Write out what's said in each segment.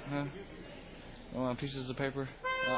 Huh? You want pieces of paper?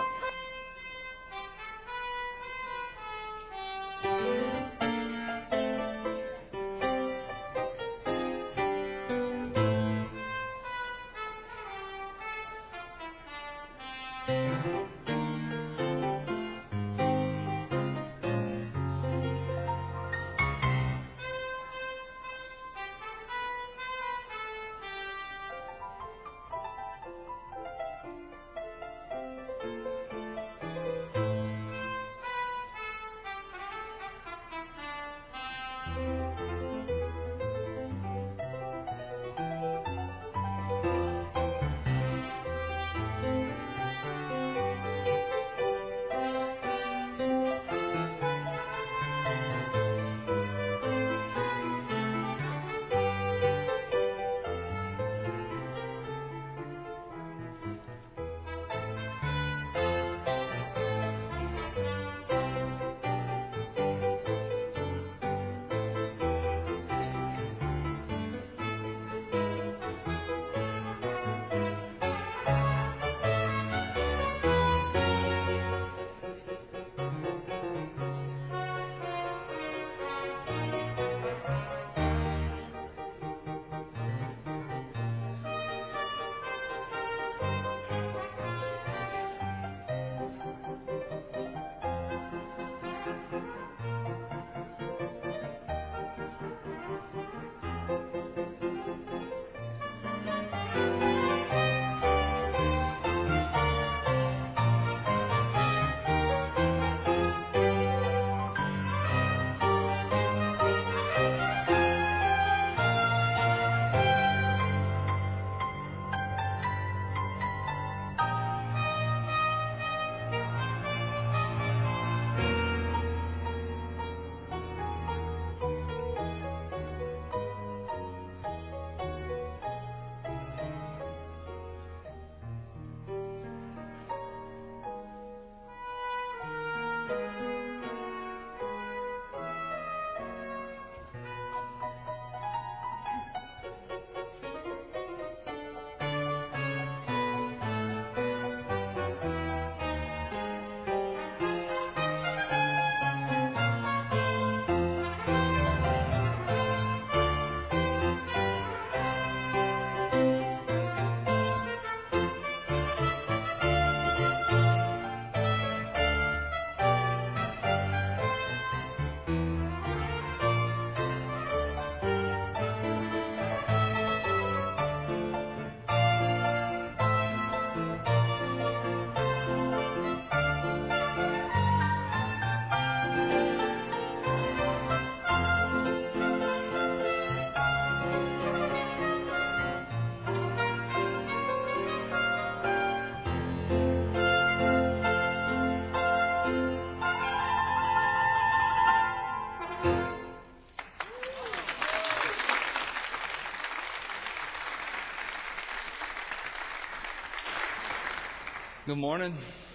Good morning.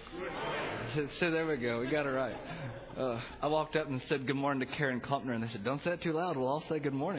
So there we go. We got it right. I walked up and said good morning to Karen Klumpner, and they said, "Don't say it too loud. We'll all say good morning."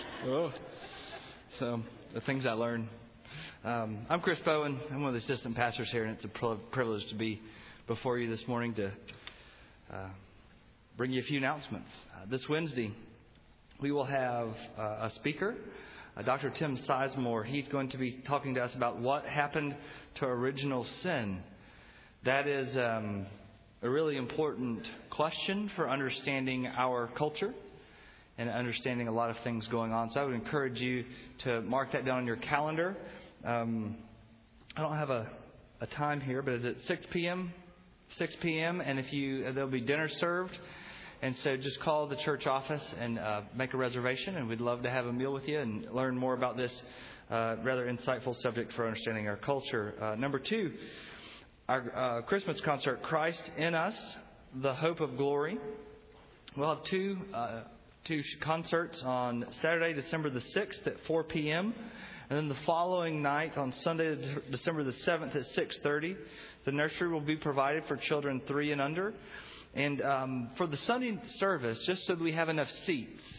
So the things I learned. I'm Chris Bowen. I'm one of the assistant pastors here, and it's a privilege to be before you this morning to bring you a few announcements. This Wednesday, we will have a speaker, Dr. Tim Sizemore. He's going to be talking to us about what happened to original sin. That is a really important question for understanding our culture and understanding a lot of things going on. So I would encourage you to mark that down on your calendar. I don't have a time here, but is it 6 p.m.? 6 p.m. And there'll be dinner served. And so just call the church office and make a reservation, and we'd love to have a meal with you and learn more about this rather insightful subject for understanding our culture. Number 2, our Christmas concert, Christ in Us, the Hope of Glory. We'll have two concerts on Saturday, December the 6th at 4 p.m., and then the following night on Sunday, December the 7th at 6:30. The nursery will be provided for children 3 and under. And for the Sunday service, just so that we have enough seats,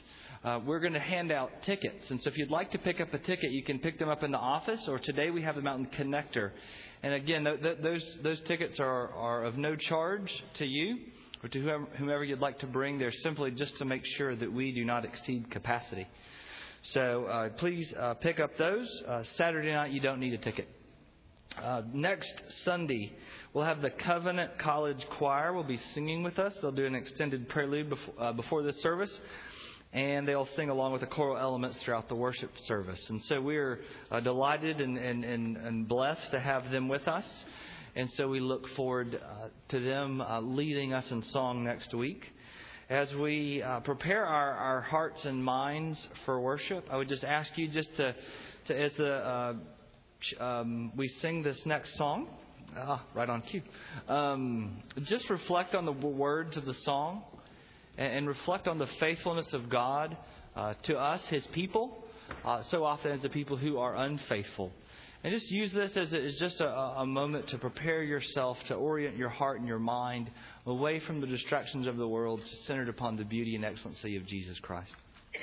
we're going to hand out tickets. And so if you'd like to pick up a ticket, you can pick them up in the office, or today we have them out in Connector. And again, those tickets are of no charge to you or to whomever you'd like to bring. They're simply just to make sure that we do not exceed capacity. So please pick up those. Saturday night, you don't need a ticket. Next Sunday, we'll have the Covenant College Choir will be singing with us. They'll do an extended prelude before this service, and they'll sing along with the choral elements throughout the worship service. And so we're delighted and blessed to have them with us. And so we look forward to them leading us in song next week. As we prepare our hearts and minds for worship, I would just ask you just to as the we sing this next song, right on cue. Just reflect on the words of the song and reflect on the faithfulness of God to us, His people, so often as the people who are unfaithful. And just use this as just a moment to prepare yourself, to orient your heart and your mind away from the distractions of the world, centered upon the beauty and excellency of Jesus Christ.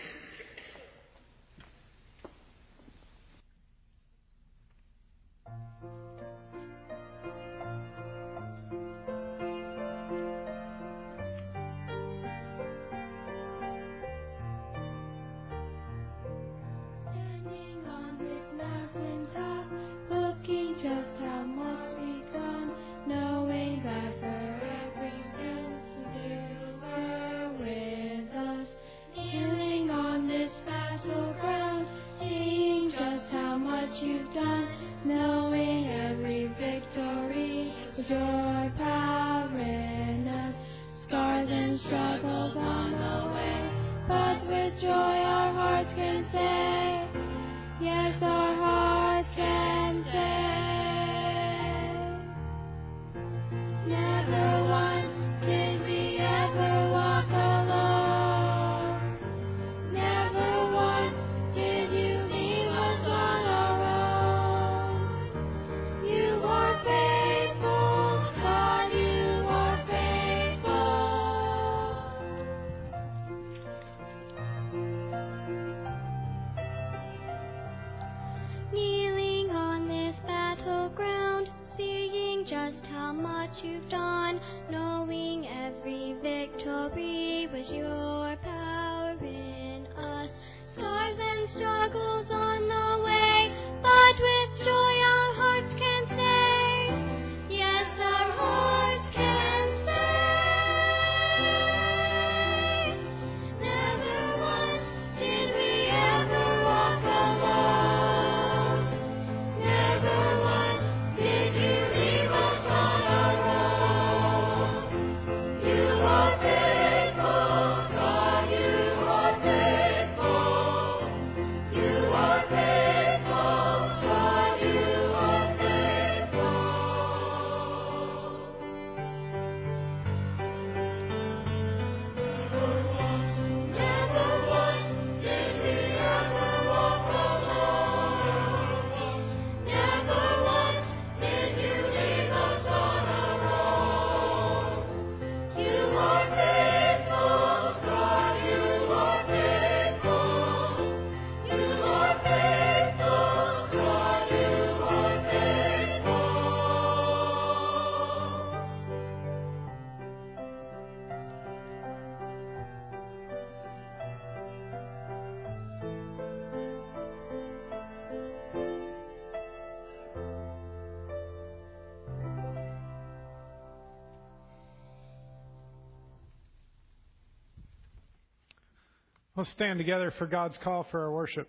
Let's stand together for God's call for our worship.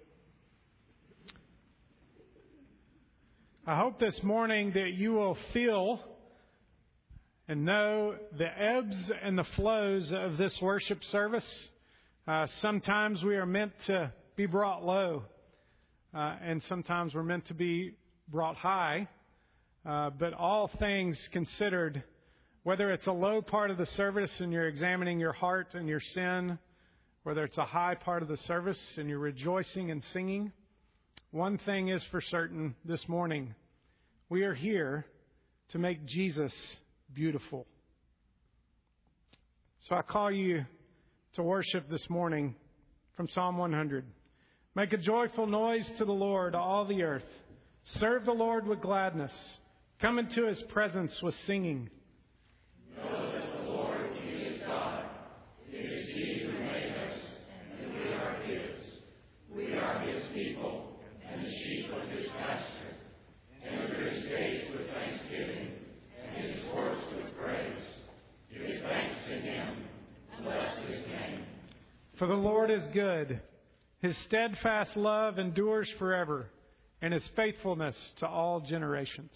I hope this morning that you will feel and know the ebbs and the flows of this worship service. Sometimes we are meant to be brought low, and sometimes we're meant to be brought high. But all things considered, whether it's a low part of the service and you're examining your heart and your sin, whether it's a high part of the service and you're rejoicing and singing, one thing is for certain this morning. We are here to make Jesus beautiful. So I call you to worship this morning from Psalm 100. Make a joyful noise to the Lord, all the earth. Serve the Lord with gladness. Come into His presence with singing. Know that the Lord, He is God. It is He who made us, and we are His. We are His people, and the sheep of His pasture. Enter His gates with thanksgiving, and His courts with praise. Give thanks to Him, and bless His name. For the Lord is good. His steadfast love endures forever, and His faithfulness to all generations.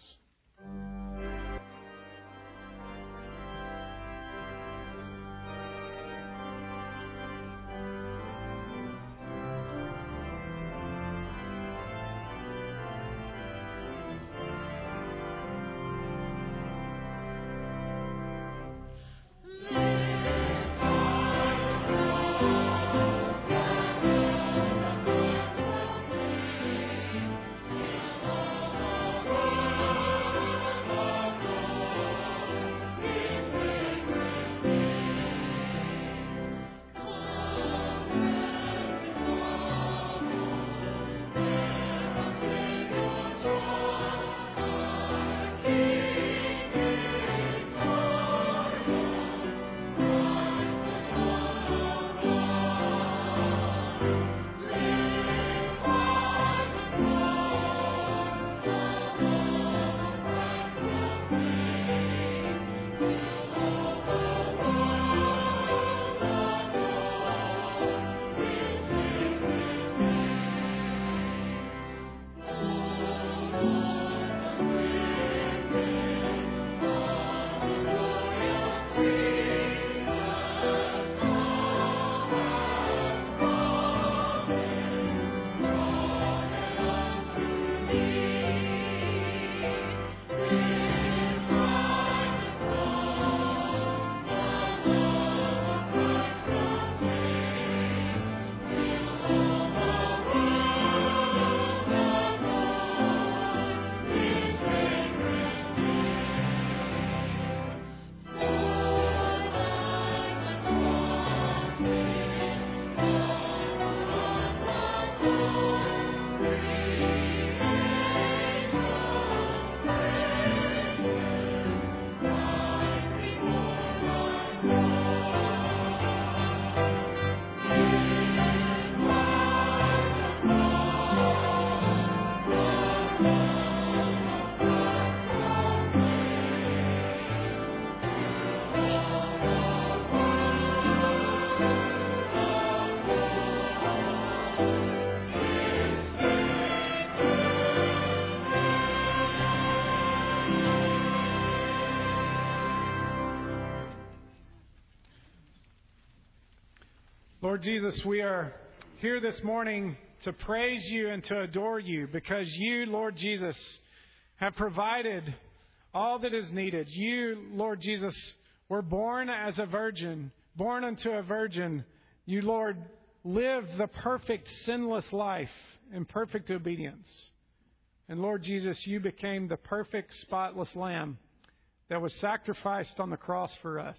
Lord Jesus, we are here this morning to praise You and to adore You because You, Lord Jesus, have provided all that is needed. You, Lord Jesus, were born as a virgin, born unto a virgin. You, Lord, lived the perfect, sinless life in perfect obedience. And Lord Jesus, You became the perfect, spotless lamb that was sacrificed on the cross for us.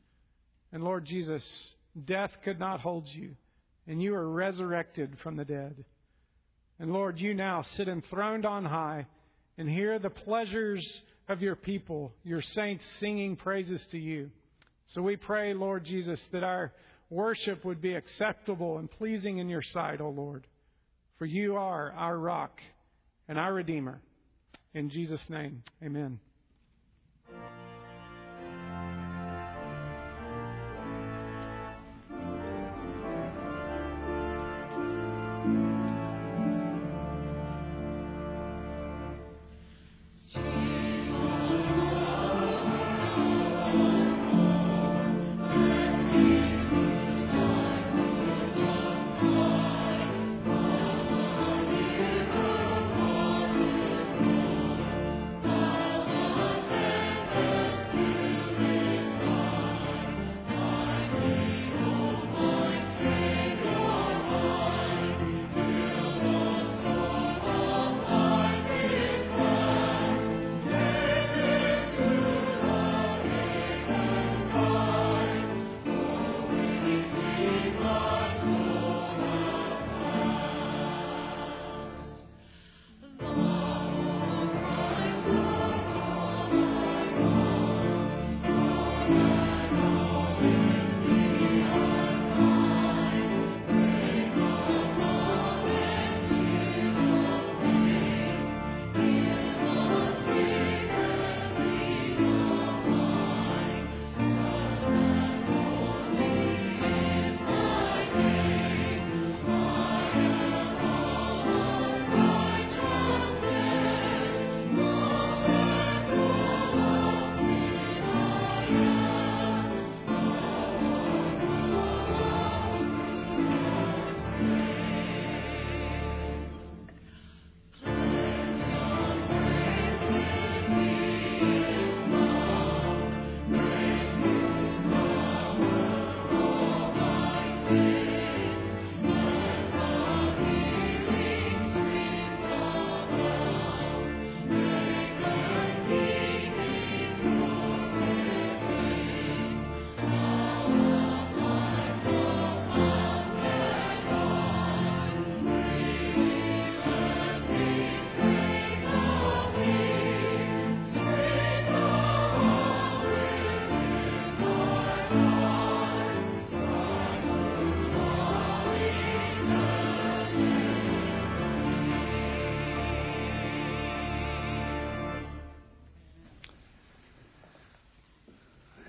And Lord Jesus, death could not hold You, and You were resurrected from the dead. And Lord, You now sit enthroned on high and hear the pleasures of Your people, Your saints singing praises to You. So we pray, Lord Jesus, that our worship would be acceptable and pleasing in Your sight, O Lord. For You are our rock and our Redeemer. In Jesus' name, amen.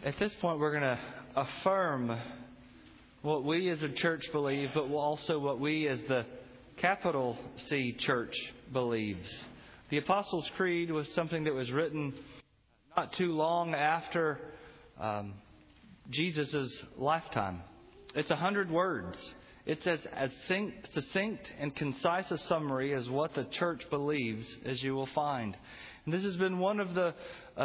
At this point, we're going to affirm what we as a church believe, but also what we as the capital C church believes. The Apostles' Creed was something that was written not too long after Jesus' lifetime. It's 100 words. It's as succinct and concise a summary as what the church believes as you will find. And this has been one of the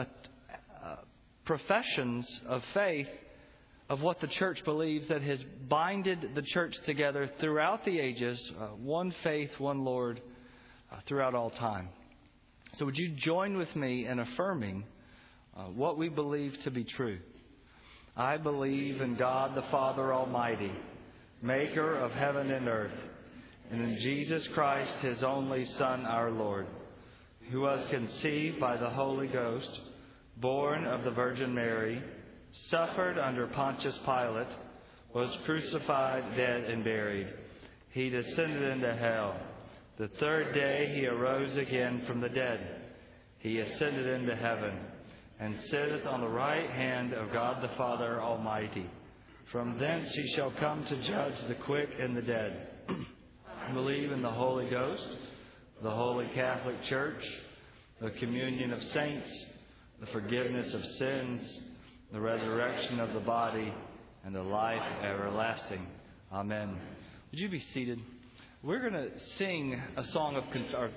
professions of faith of what the church believes that has binded the church together throughout the ages, one faith, one Lord, throughout all time. So would you join with me in affirming what we believe to be true? I believe in God the Father Almighty, maker of heaven and earth, and in Jesus Christ, His only Son, our Lord, who was conceived by the Holy Ghost, born of the Virgin Mary, suffered under Pontius Pilate, was crucified, dead, and buried. He descended into hell. The third day He arose again from the dead. He ascended into heaven, and sitteth on the right hand of God the Father Almighty. From thence He shall come to judge the quick and the dead. I believe in the Holy Ghost, the Holy Catholic Church, the communion of saints, the forgiveness of sins, the resurrection of the body, and the life everlasting. Amen. Would you be seated? We're going to sing a song of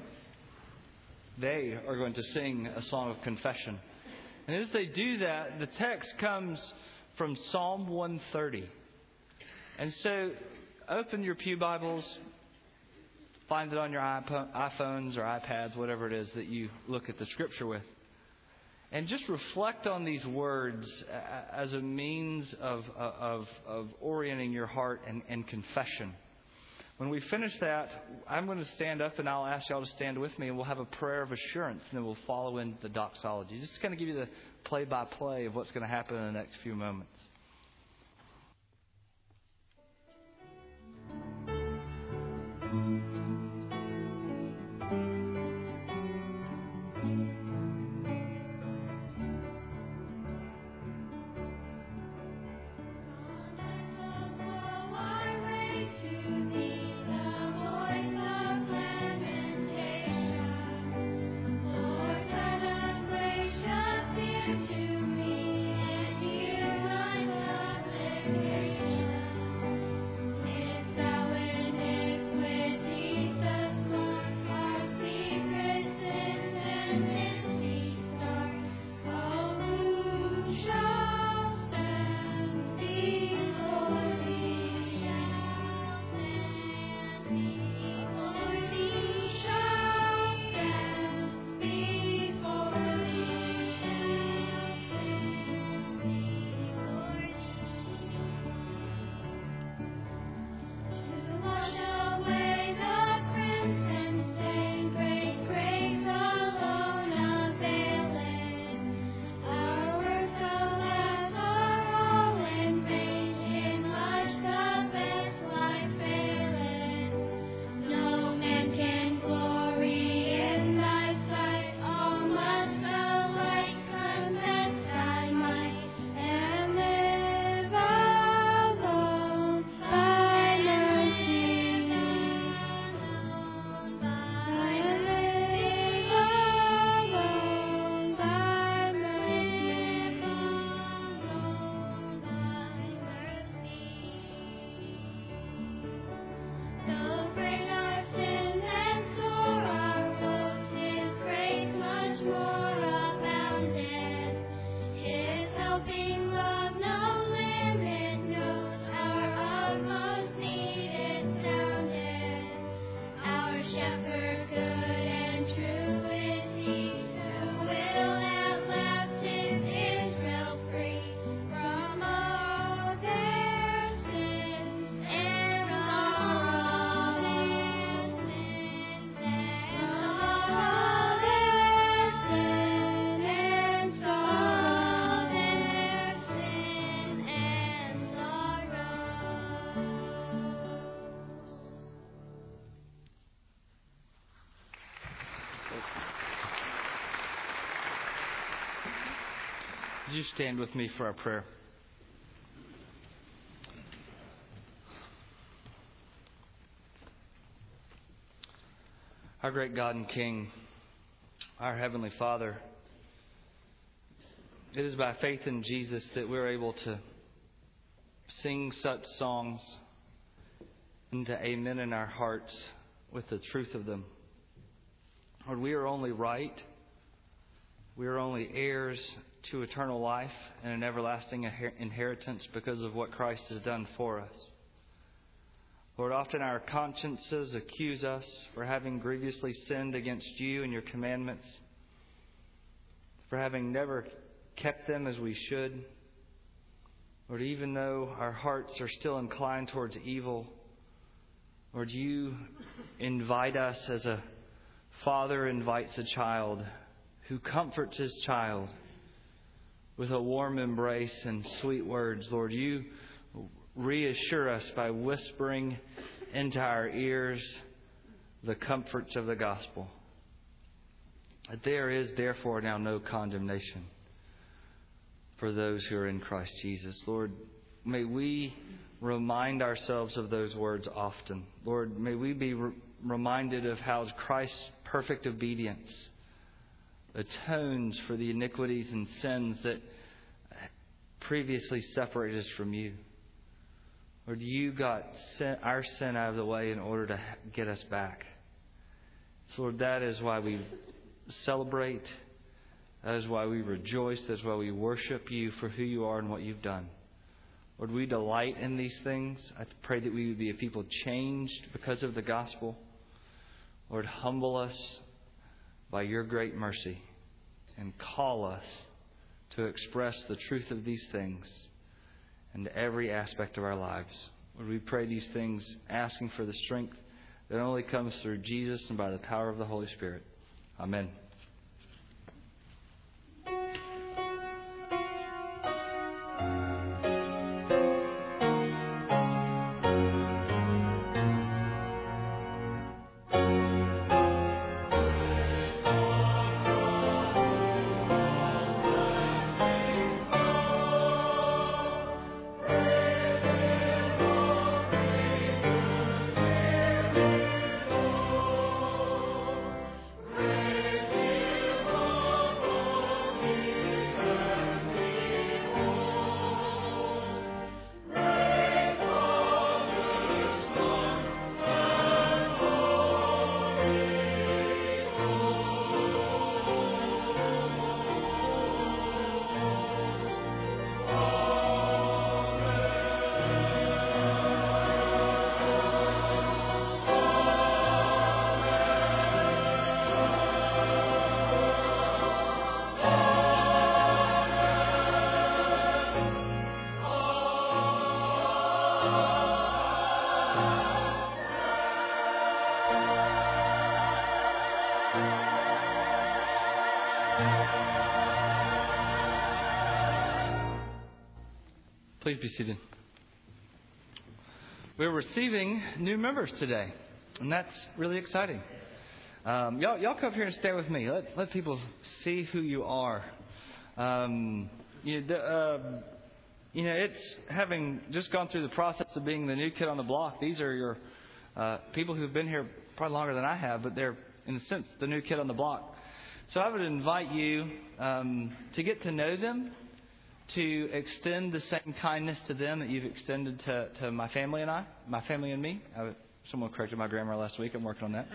they are going to sing a song of confession. And as they do that, the text comes from Psalm 130. And so open your pew Bibles, find it on your iPhones or iPads, whatever it is that you look at the Scripture with. And just reflect on these words as a means of orienting your heart and confession. When we finish that, I'm going to stand up and I'll ask y'all to stand with me, and we'll have a prayer of assurance, and then we'll follow in the doxology. Just to kind of give you the play-by-play of what's going to happen in the next few moments. To me, and you run Would you stand with me for our prayer? Our great God and King, our Heavenly Father, it is by faith in Jesus that we're able to sing such songs and to amen in our hearts with the truth of them. Lord, we are only right. We are only heirs to eternal life and an everlasting inheritance because of what Christ has done for us. Lord, often our consciences accuse us for having grievously sinned against you and your commandments, for having never kept them as we should. Lord, even though our hearts are still inclined towards evil, Lord, you invite us as a father invites a child, who comforts his child with a warm embrace and sweet words. Lord, you reassure us by whispering into our ears the comforts of the gospel. There is therefore now no condemnation for those who are in Christ Jesus. Lord, may we remind ourselves of those words often. Lord, may we be reminded of how Christ's perfect obedience atones for the iniquities and sins that previously separated us from you. Lord, you got our sin out of the way in order to get us back. So, Lord, that is why we celebrate. That is why we rejoice. That is why we worship you for who you are and what you've done. Lord, we delight in these things. I pray that we would be a people changed because of the gospel. Lord, humble us by your great mercy and call us to express the truth of these things in every aspect of our lives. Lord, we pray these things asking for the strength that only comes through Jesus and by the power of the Holy Spirit. Amen. Please be seated. We're receiving new members today, and that's really exciting. Y'all come up here and stay with me. Let people see who you are. It's having just gone through the process of being the new kid on the block. These are your people who've been here probably longer than I have, but they're, in a sense, the new kid on the block. So I would invite you to get to know them, to extend the same kindness to them that you've extended to my family and me. Someone corrected my grammar last week. I'm working on that.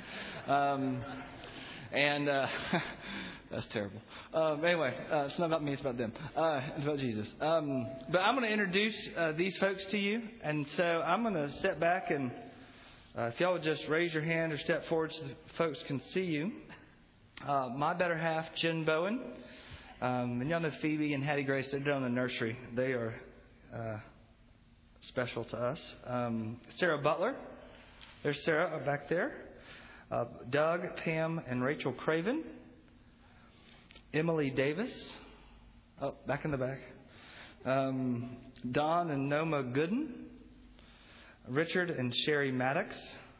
That's terrible. Anyway, it's not about me. It's about them. It's about Jesus. But I'm going to introduce these folks to you. And so I'm going to step back and if y'all would just raise your hand or step forward so the folks can see you. My better half, Jen Bowen. And y'all know Phoebe and Hattie Grace. They're down in the nursery. They are special to us. Sarah Butler. There's Sarah back there. Doug, Pam, and Rachel Craven. Emily Davis. Oh, back in the back. Don and Noma Gooden. Richard and Sherry Maddox.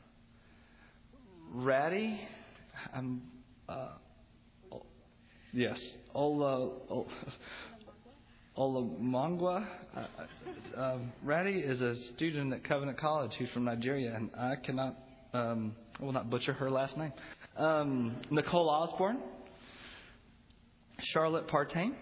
Ratty. Yes. Olamangwa Ratty is a student at Covenant College who's from Nigeria, and I cannot, will not butcher her last name. Nicole Osborne, Charlotte Partain,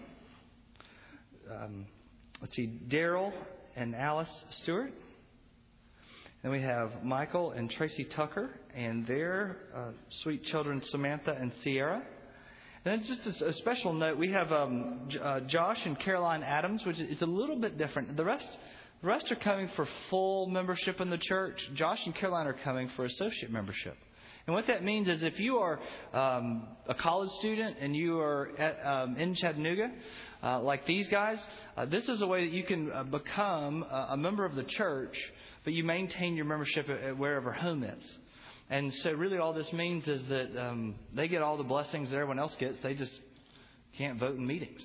Daryl and Alice Stewart. Then we have Michael and Tracy Tucker and their sweet children, Samantha and Sierra. And then just a special note, we have Josh and Caroline Adams, which is a little bit different. The rest are coming for full membership in the church. Josh and Caroline are coming for associate membership. And what that means is if you are a college student and you are in Chattanooga, like these guys, this is a way that you can become a member of the church, but you maintain your membership at wherever home is. And so really all this means is that they get all the blessings that everyone else gets. They just can't vote in meetings.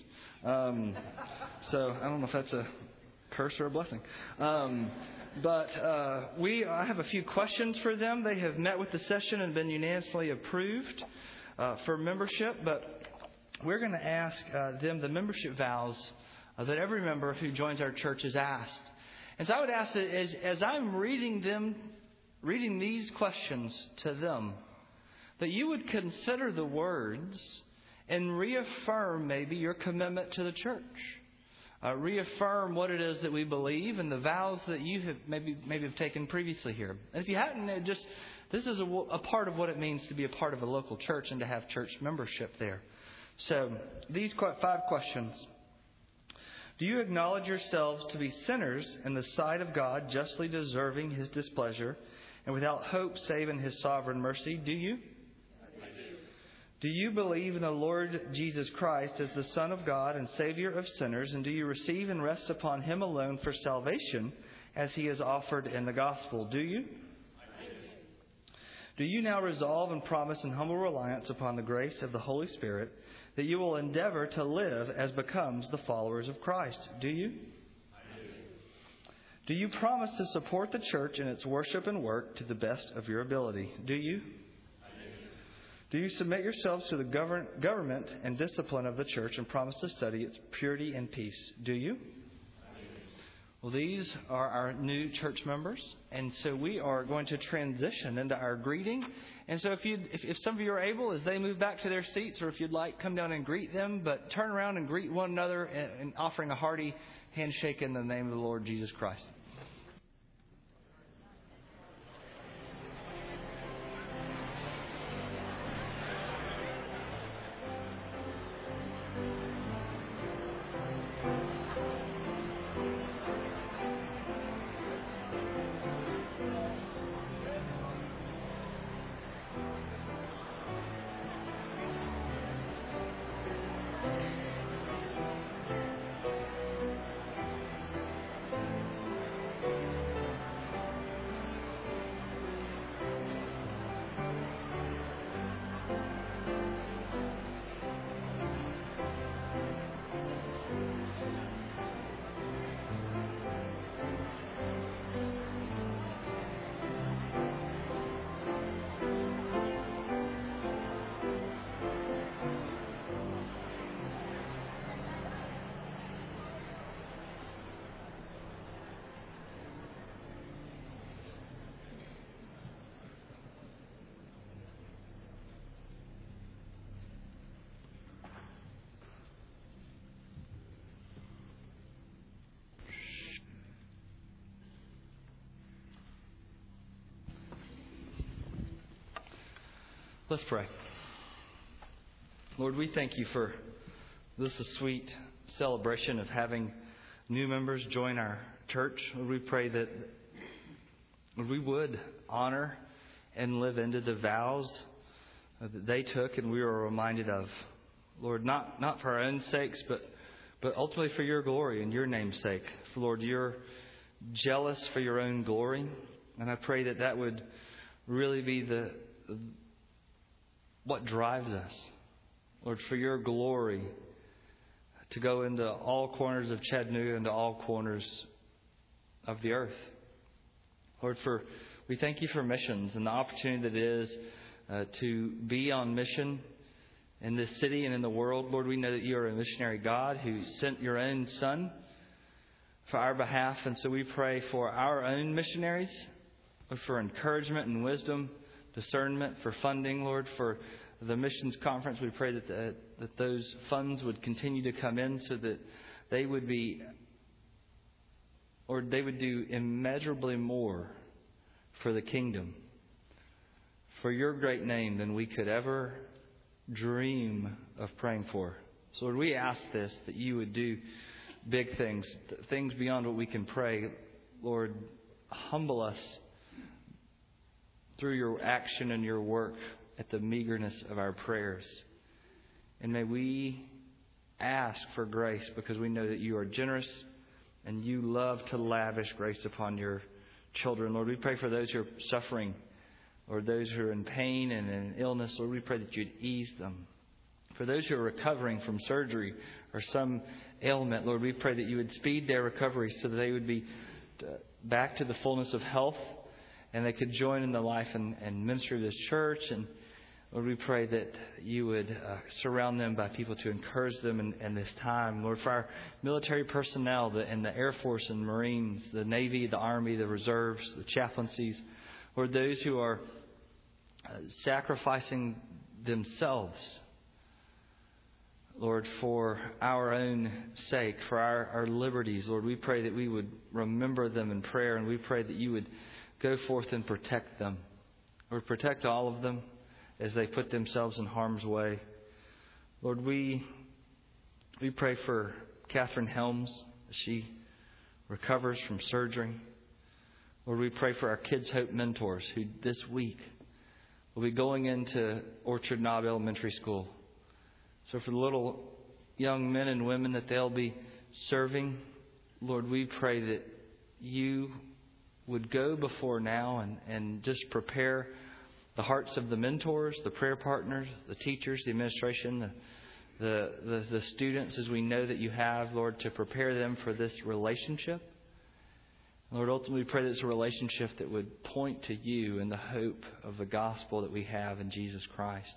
So I don't know if that's a curse or a blessing. But I have a few questions for them. They have met with the session and been unanimously approved for membership. But we're going to ask them the membership vows that every member who joins our church is asked. And so I would ask that as I'm reading these questions to them, that you would consider the words and reaffirm maybe your commitment to the church. Reaffirm what it is that we believe and the vows that you have maybe have taken previously here. And if you hadn't, this is a part of what it means to be a part of a local church and to have church membership there. So these 5 questions. Do you acknowledge yourselves to be sinners in the sight of God, justly deserving His displeasure, and without hope save in His sovereign mercy? Do you? I do. Do you believe in the Lord Jesus Christ as the Son of God and Savior of sinners? And do you receive and rest upon Him alone for salvation as He is offered in the gospel? Do you? I do. Do you now resolve and promise in humble reliance upon the grace of the Holy Spirit that you will endeavor to live as becomes the followers of Christ? Do you? I do. Do you promise to support the church in its worship and work to the best of your ability? Do you? I do. Do you submit yourselves to the government and discipline of the church and promise to study its purity and peace? Do you? Well, these are our new church members, and so we are going to transition into our greeting. And so if some of you are able, as they move back to their seats, or if you'd like, come down and greet them, but turn around and greet one another and offering a hearty handshake in the name of the Lord Jesus Christ. Let's pray. Lord, we thank you for this sweet celebration of having new members join our church. Lord, we pray that we would honor and live into the vows that they took and we were reminded of. Lord, not for our own sakes, but ultimately for your glory and your name's sake. For Lord, you're jealous for your own glory. And I pray that would really be what drives us, Lord, for your glory to go into all corners of Chattanooga, into all corners of the earth. Lord, we thank you for missions and the opportunity that it is to be on mission in this city and in the world. Lord, we know that you are a missionary God who sent your own Son for our behalf. And so we pray for our own missionaries, for encouragement and wisdom, discernment, for funding, Lord, for the missions conference. We pray that those funds would continue to come in so that they would do immeasurably more for the kingdom, for your great name, than we could ever dream of praying for. So Lord, we ask this, that you would do big things, things beyond what we can pray. Lord, humble us through your action and your work at the meagerness of our prayers. And may we ask for grace, because we know that you are generous and you love to lavish grace upon your children. Lord, we pray for those who are suffering, or those who are in pain and in illness. Lord, we pray that you'd ease them. For those who are recovering from surgery or some ailment, Lord, we pray that you would speed their recovery so that they would be back to the fullness of health and they could join in the life and ministry of this church. And Lord, we pray that you would surround them by people to encourage them in this time. Lord, for our military personnel in the Air Force and Marines, the Navy, the Army, the Reserves, the chaplaincies, Lord, those who are sacrificing themselves, Lord, for our own sake, for our liberties, Lord, we pray that we would remember them in prayer, and we pray that you would go forth and protect them. Lord, protect all of them as they put themselves in harm's way. Lord, we pray for Catherine Helms as she recovers from surgery. Lord, we pray for our Kids Hope mentors who this week will be going into Orchard Knob Elementary School. So for the little young men and women that they'll be serving, Lord, we pray that you would go before now and just prepare the hearts of the mentors, the prayer partners, the teachers, the administration, the students, as we know that you have, Lord, to prepare them for this relationship. Lord, ultimately we pray that it's a relationship that would point to you and the hope of the gospel that we have in Jesus Christ.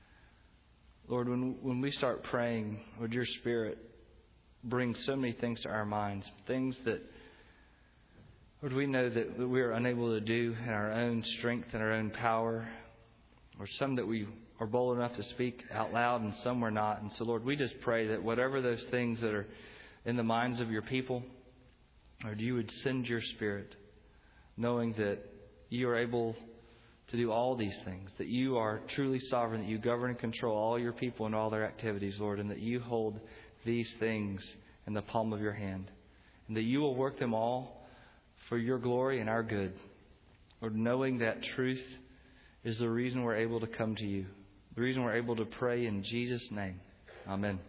Lord, when we start praying, would your Spirit bring so many things to our minds, things that, Lord, we know that we are unable to do in our own strength and our own power, or some that we are bold enough to speak out loud and some we're not. And so, Lord, we just pray that whatever those things that are in the minds of your people, Lord, you would send your Spirit, knowing that you are able to do all these things, that you are truly sovereign, that you govern and control all your people and all their activities, Lord, and that you hold these things in the palm of your hand, and that you will work them all for your glory and our good. Lord, knowing that truth is the reason we're able to come to you, the reason we're able to pray in Jesus' name. Amen.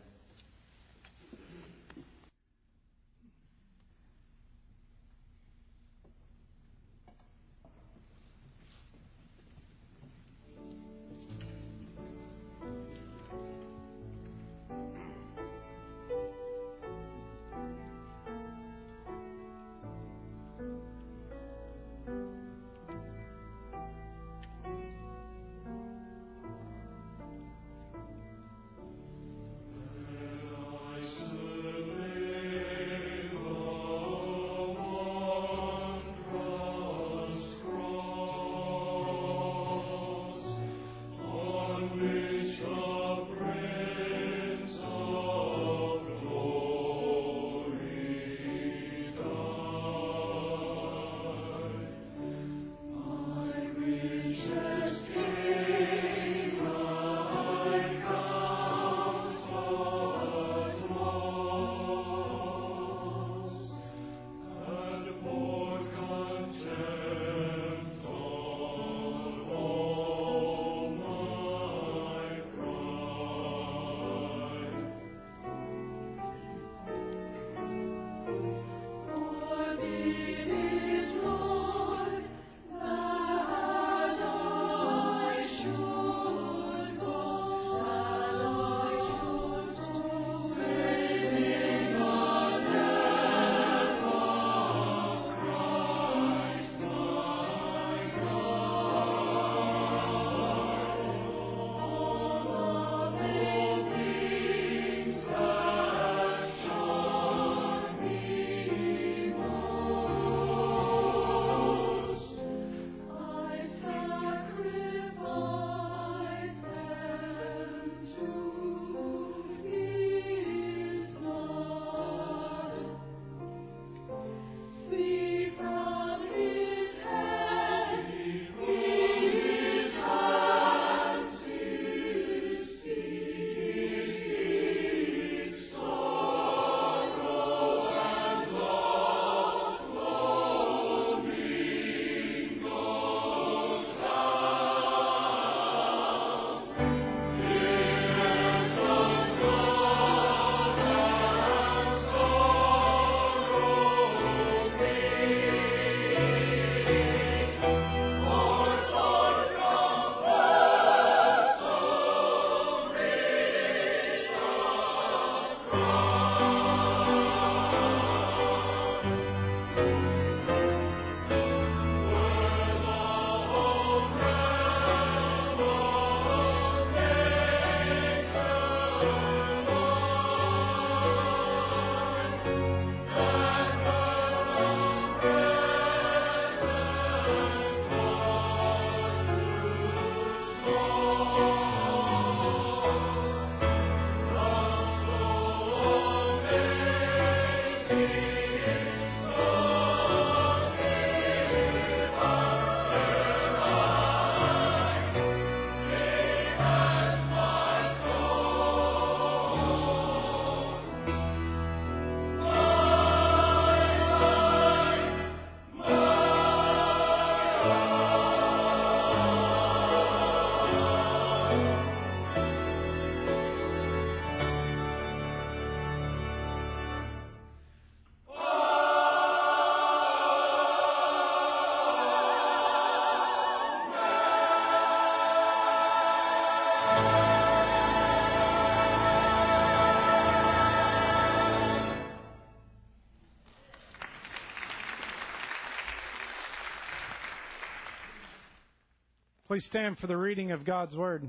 Please stand for the reading of God's Word.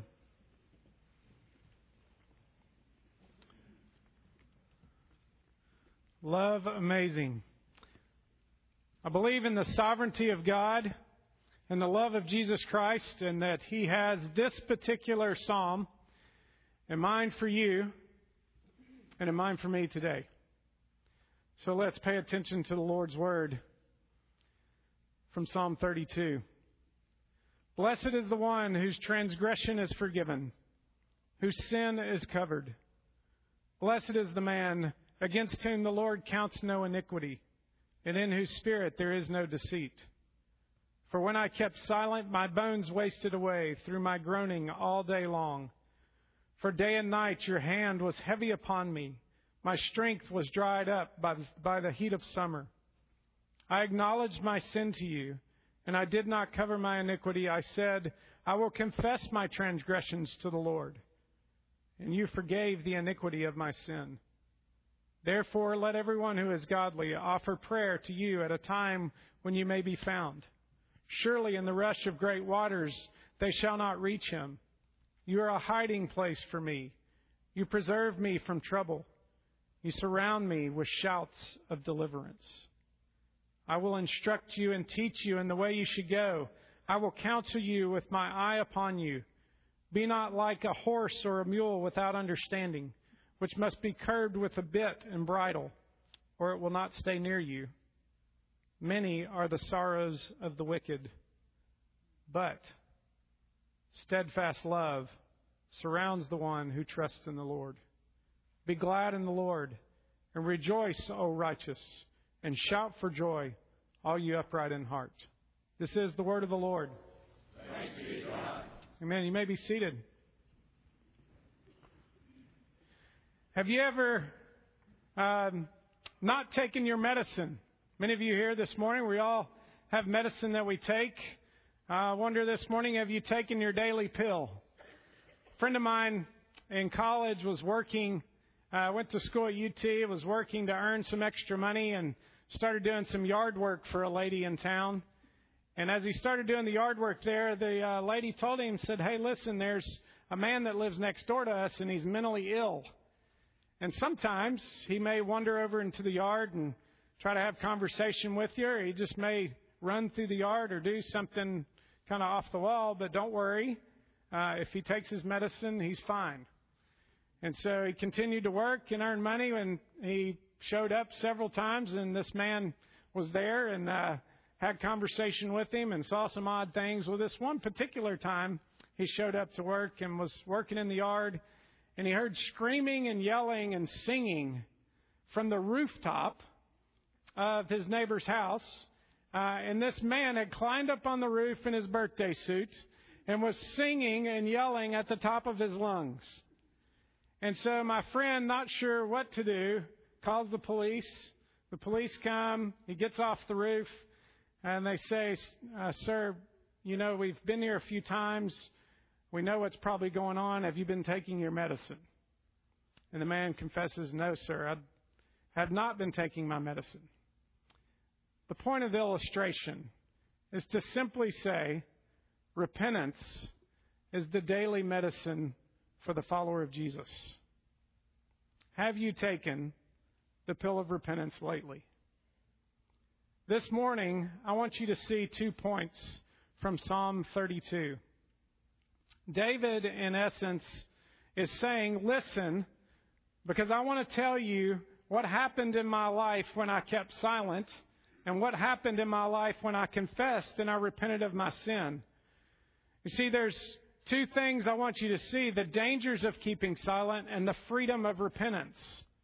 Love amazing. I believe in the sovereignty of God and the love of Jesus Christ, and that He has this particular psalm in mind for you and in mind for me today. So let's pay attention to the Lord's Word from Psalm 32. Blessed is the one whose transgression is forgiven, whose sin is covered. Blessed is the man against whom the Lord counts no iniquity, and in whose spirit there is no deceit. For when I kept silent, my bones wasted away through my groaning all day long. For day and night your hand was heavy upon me. My strength was dried up by the heat of summer. I acknowledged my sin to you, and I did not cover my iniquity. I said, I will confess my transgressions to the Lord. And you forgave the iniquity of my sin. Therefore, let everyone who is godly offer prayer to you at a time when you may be found. Surely in the rush of great waters they shall not reach him. You are a hiding place for me. You preserve me from trouble. You surround me with shouts of deliverance. I will instruct you and teach you in the way you should go. I will counsel you with my eye upon you. Be not like a horse or a mule without understanding, which must be curbed with a bit and bridle, or it will not stay near you. Many are the sorrows of the wicked, but steadfast love surrounds the one who trusts in the Lord. Be glad in the Lord, and rejoice, O righteous, and shout for joy, all you upright in heart. This is the word of the Lord. Thanks be to God. Amen. You may be seated. Have you ever not taken your medicine? Many of you here this morning, we all have medicine that we take. I wonder this morning, have you taken your daily pill? A friend of mine in college was working, went to school at UT, was working to earn some extra money and started doing some yard work for a lady in town. And as he started doing the yard work there, the lady told him, said, hey, listen, there's a man that lives next door to us and he's mentally ill. And sometimes he may wander over into the yard and try to have conversation with you, or he just may run through the yard or do something kind of off the wall. But don't worry, if he takes his medicine, he's fine. And so he continued to work and earn money, and he showed up several times, and this man was there and had conversation with him and saw some odd things. Well, this one particular time, he showed up to work and was working in the yard, and he heard screaming and yelling and singing from the rooftop of his neighbor's house. And this man had climbed up on the roof in his birthday suit and was singing and yelling at the top of his lungs. And so my friend, not sure what to do, calls the police. The police come. He gets off the roof, and they say, sir, you know, we've been here a few times. We know what's probably going on. Have you been taking your medicine? And the man confesses, no, sir, I have not been taking my medicine. The point of the illustration is to simply say repentance is the daily medicine for the follower of Jesus. Have you taken the pill of repentance lately? This morning, I want you to see 2 points from Psalm 32. David, in essence, is saying, listen, because I want to tell you what happened in my life when I kept silent, and what happened in my life when I confessed and I repented of my sin. You see, there's 2 things I want you to see: the dangers of keeping silent and the freedom of repentance.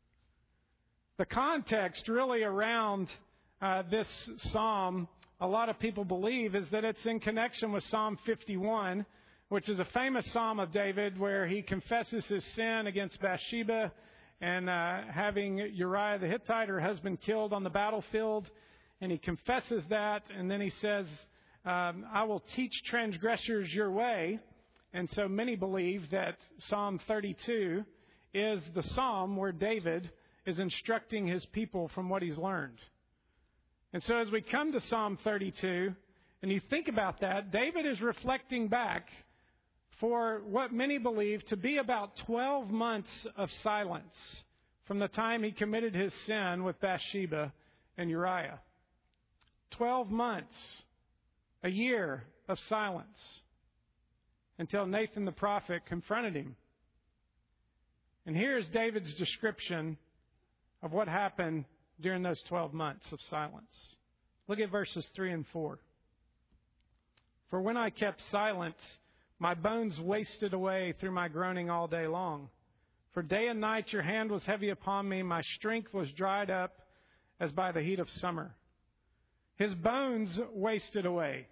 The context really around this psalm, a lot of people believe, is that it's in connection with Psalm 51, which is a famous psalm of David where he confesses his sin against Bathsheba and having Uriah the Hittite, her husband, killed on the battlefield. And he confesses that, and then he says, I will teach transgressors your way. And so many believe that Psalm 32 is the psalm where David is instructing his people from what he's learned. And so as we come to Psalm 32, and you think about that, David is reflecting back for what many believe to be about 12 months of silence from the time he committed his sin with Bathsheba and Uriah. 12 months, a year of silence, until Nathan the prophet confronted him. And here's David's description of what happened during those 12 months of silence. Look at verses 3 and 4. For when I kept silent, my bones wasted away through my groaning all day long. For day and night your hand was heavy upon me. My strength was dried up as by the heat of summer. His bones wasted away.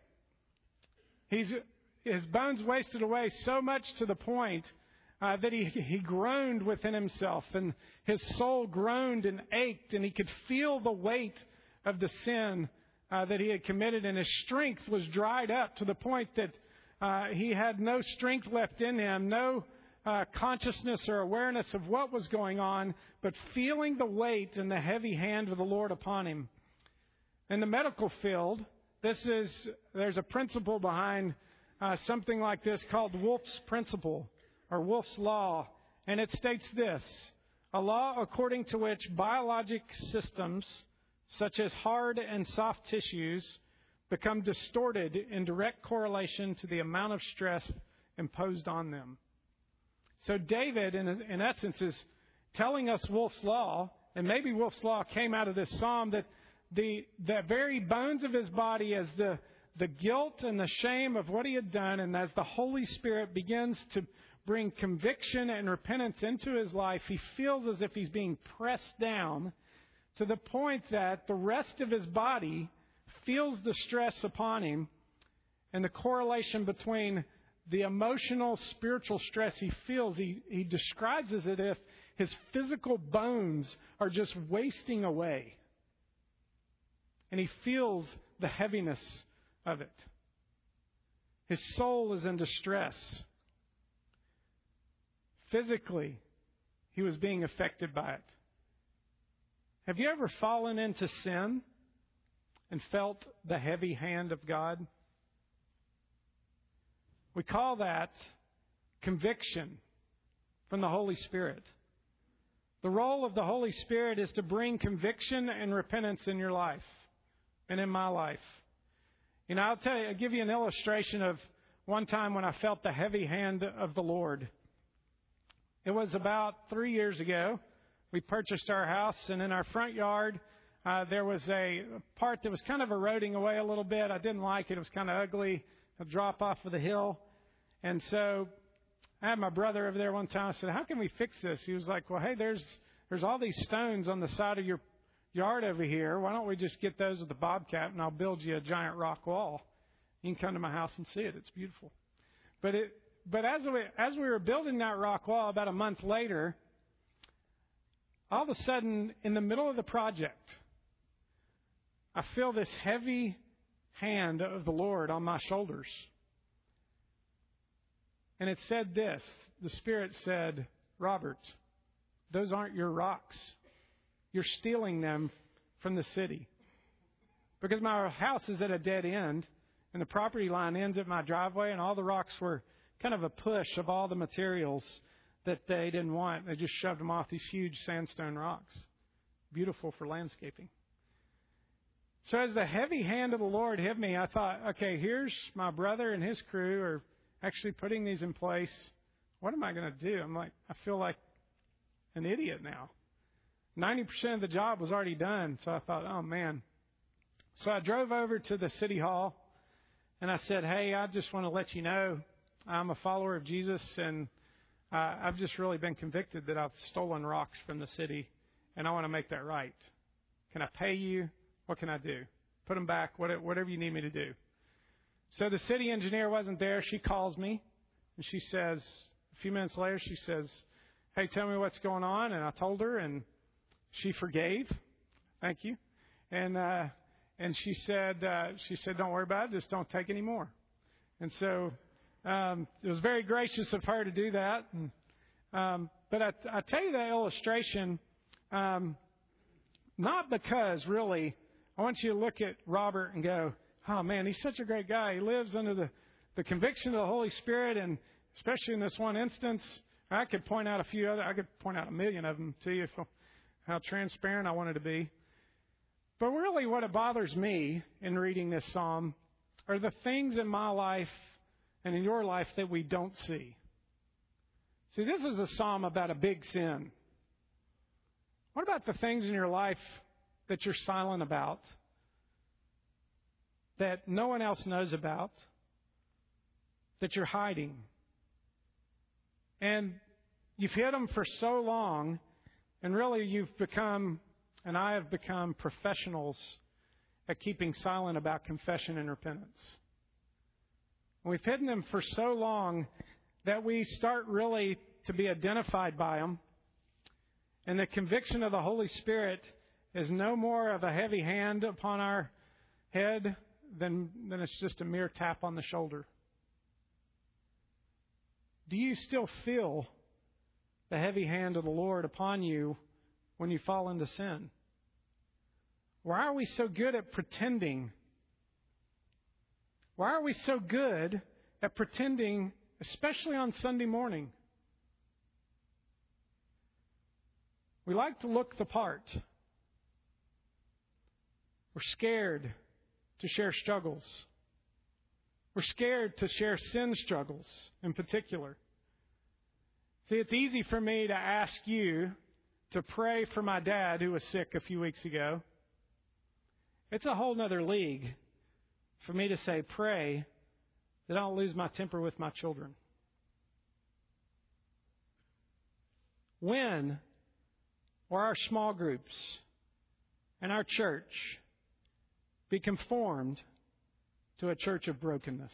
His bones wasted away so much to the point that he groaned within himself, and his soul groaned and ached, and he could feel the weight of the sin that he had committed, and his strength was dried up to the point that he had no strength left in him, no consciousness or awareness of what was going on, but feeling the weight and the heavy hand of the Lord upon him. In the medical field, there's a principle behind something like this called Wolff's Principle, or Wolff's Law, and it states this: a law according to which biologic systems, such as hard and soft tissues, become distorted in direct correlation to the amount of stress imposed on them. So David, in essence, is telling us Wolff's Law, and maybe Wolff's Law came out of this psalm, that the very bones of his body, as the guilt and the shame of what he had done, and as the Holy Spirit begins to bring conviction and repentance into his life, he feels as if he's being pressed down to the point that the rest of his body feels the stress upon him, and the correlation between the emotional, spiritual stress he feels, he describes as if his physical bones are just wasting away. And he feels the heaviness of it. His soul is in distress. Physically, he was being affected by it. Have you ever fallen into sin and felt the heavy hand of God? We call that conviction from the Holy Spirit. The role of the Holy Spirit is to bring conviction and repentance in your life and in my life. You know, I'll give you an illustration of one time when I felt the heavy hand of the Lord. It was about 3 years ago. We purchased our house, and in our front yard, there was a part that was kind of eroding away a little bit. I didn't like it. It was kind of ugly, a drop off of the hill. And so I had my brother over there one time. I said, how can we fix this? He was like, well, hey, there's all these stones on the side of your yard over here. Why don't we just get those with the Bobcat, and I'll build you a giant rock wall. You can come to my house and see it. It's beautiful. But as we were building that rock wall, about a month later, all of a sudden, in the middle of the project, I feel this heavy hand of the Lord on my shoulders. And it said this. The Spirit said, Robert, those aren't your rocks. You're stealing them from the city. Because my house is at a dead end, and the property line ends at my driveway, and all the rocks were kind of a push of all the materials that they didn't want. They just shoved them off, these huge sandstone rocks. Beautiful for landscaping. So as the heavy hand of the Lord hit me, I thought, okay, here's my brother and his crew are actually putting these in place. What am I going to do? I feel like an idiot now. 90% of the job was already done. So I thought, oh man. So I drove over to the city hall and I said, hey, I just want to let you know I'm a follower of Jesus, and I've just really been convicted that I've stolen rocks from the city, and I want to make that right. Can I pay you? What can I do? Put them back, whatever you need me to do. So the city engineer wasn't there. She calls me, and she says, a few minutes later, she says, hey, tell me what's going on. And I told her, and she forgave. Thank you. And she said, don't worry about it. Just don't take any more. And so it was very gracious of her to do that. But I tell you that illustration, not because really I want you to look at Robert and go, oh man, he's such a great guy. He lives under the conviction of the Holy Spirit, and especially in this one instance, I could point out a million of them to you, how transparent I wanted to be. But really what bothers me in reading this psalm are the things in my life and in your life that we don't see. See, this is a psalm about a big sin. What about the things in your life that you're silent about, that no one else knows about, that you're hiding? And you've hid them for so long, and really you've become, and I have become, professionals at keeping silent about confession and repentance. And we've hidden them for so long that we start really to be identified by them. And the conviction of the Holy Spirit is no more of a heavy hand upon our head than it's just a mere tap on the shoulder. Do you still feel the heavy hand of the Lord upon you when you fall into sin? Why are we so good at pretending? Why are we so good at pretending, especially on Sunday morning? We like to look the part. We're scared to share struggles. We're scared to share sin struggles in particular. See, it's easy for me to ask you to pray for my dad who was sick a few weeks ago. It's a whole other league for me to say, pray that I don't lose my temper with my children. When will our small groups and our church be conformed to a church of brokenness?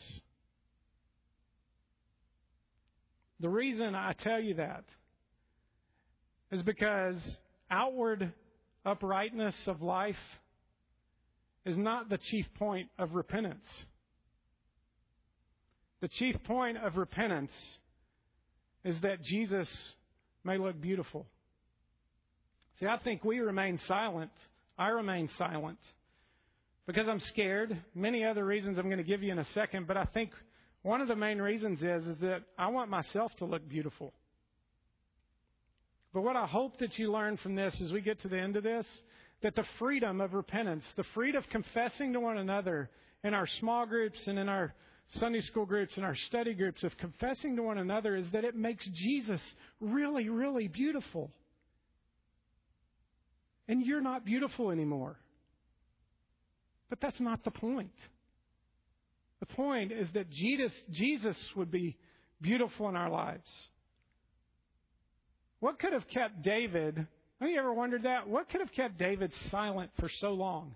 The reason I tell you that is because outward uprightness of life is not the chief point of repentance. The chief point of repentance is that Jesus may look beautiful. See, I think we remain silent. I remain silent because I'm scared. Many other reasons I'm going to give you in a second, but I think one of the main reasons is that I want myself to look beautiful. But what I hope that you learn from this as we get to the end of this, that the freedom of repentance, the freedom of confessing to one another in our small groups and in our Sunday school groups and our study groups, of confessing to one another, is that it makes Jesus really, really beautiful. And you're not beautiful anymore. But that's not the point. The point is that Jesus would be beautiful in our lives. What could have kept David, have you ever wondered that? What could have kept David silent for so long?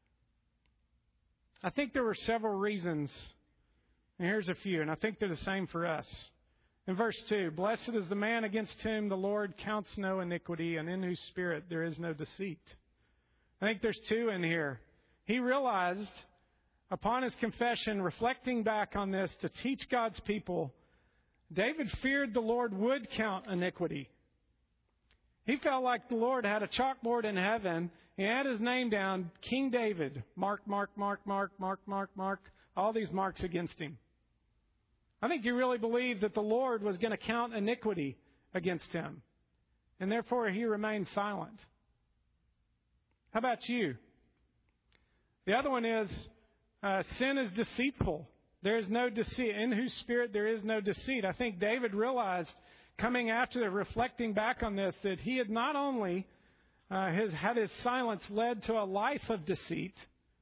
I think there were several reasons. And here's a few, and I think they're the same for us. In verse 2, blessed is the man against whom the Lord counts no iniquity, and in whose spirit there is no deceit. I think there's two in here. He realized, upon his confession, reflecting back on this to teach God's people, David feared the Lord would count iniquity. He felt like the Lord had a chalkboard in heaven. He had his name down, King David. Mark, mark, mark, mark, mark, mark, mark. All these marks against him. I think he really believed that the Lord was going to count iniquity against him. And therefore he remained silent. How about you? The other one is, sin is deceitful. There is no deceit. In whose spirit there is no deceit. I think David realized, coming after the reflecting back on this, that he had not only had his silence led to a life of deceit,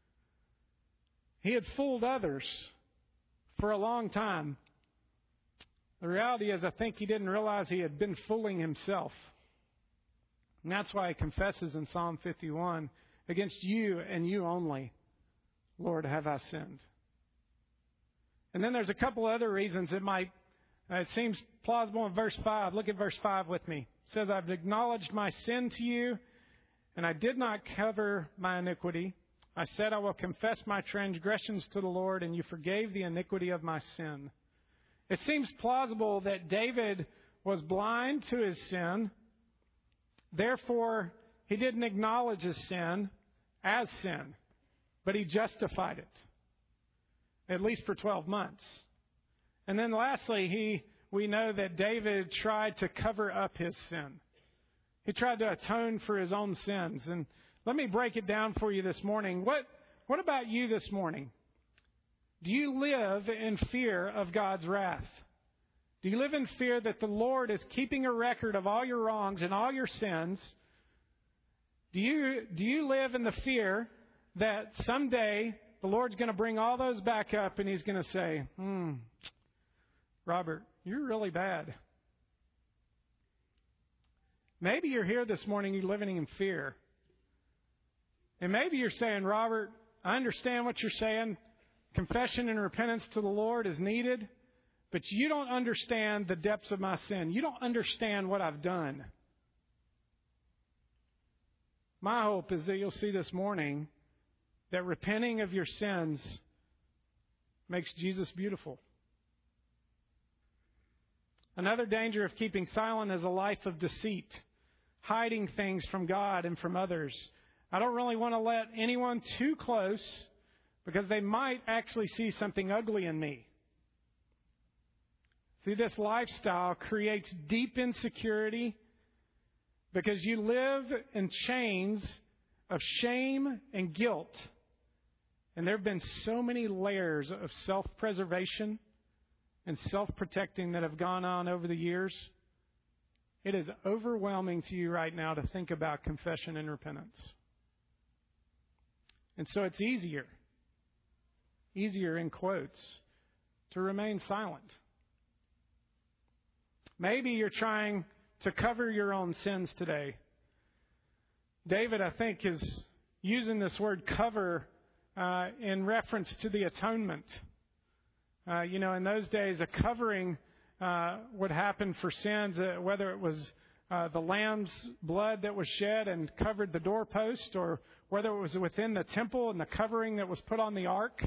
he had fooled others for a long time. The reality is, I think he didn't realize he had been fooling himself. And that's why he confesses in Psalm 51, against you and you only, Lord, have I sinned. And then there's a couple other reasons it seems plausible in verse 5. Look at verse 5 with me. It says, I've acknowledged my sin to you, and I did not cover my iniquity. I said, I will confess my transgressions to the Lord, and you forgave the iniquity of my sin. It seems plausible that David was blind to his sin. Therefore, he didn't acknowledge his sin as sin, but he justified it. at least for 12 months. And then lastly, we know that David tried to cover up his sin. He tried to atone for his own sins. And let me break it down for you this morning. What about you this morning? Do you live in fear of God's wrath? Do you live in fear that the Lord is keeping a record of all your wrongs and all your sins? Do you live in the fear that someday the Lord's going to bring all those back up and He's going to say, Robert, you're really bad. Maybe you're here this morning, you're living in fear. And maybe you're saying, Robert, I understand what you're saying. Confession and repentance to the Lord is needed. But you don't understand the depths of my sin. You don't understand what I've done. My hope is that you'll see this morning that repenting of your sins makes Jesus beautiful. Another danger of keeping silent is a life of deceit, hiding things from God and from others. I don't really want to let anyone too close because they might actually see something ugly in me. See, this lifestyle creates deep insecurity because you live in chains of shame and guilt. And there have been so many layers of self-preservation and self-protecting that have gone on over the years. It is overwhelming to you right now to think about confession and repentance. And so it's easier in quotes, to remain silent. Maybe you're trying to cover your own sins today. David, I think, is using this word cover in reference to the atonement. In those days, a covering would happen for sins, whether it was the lamb's blood that was shed and covered the doorpost, or whether it was within the temple and the covering that was put on the ark.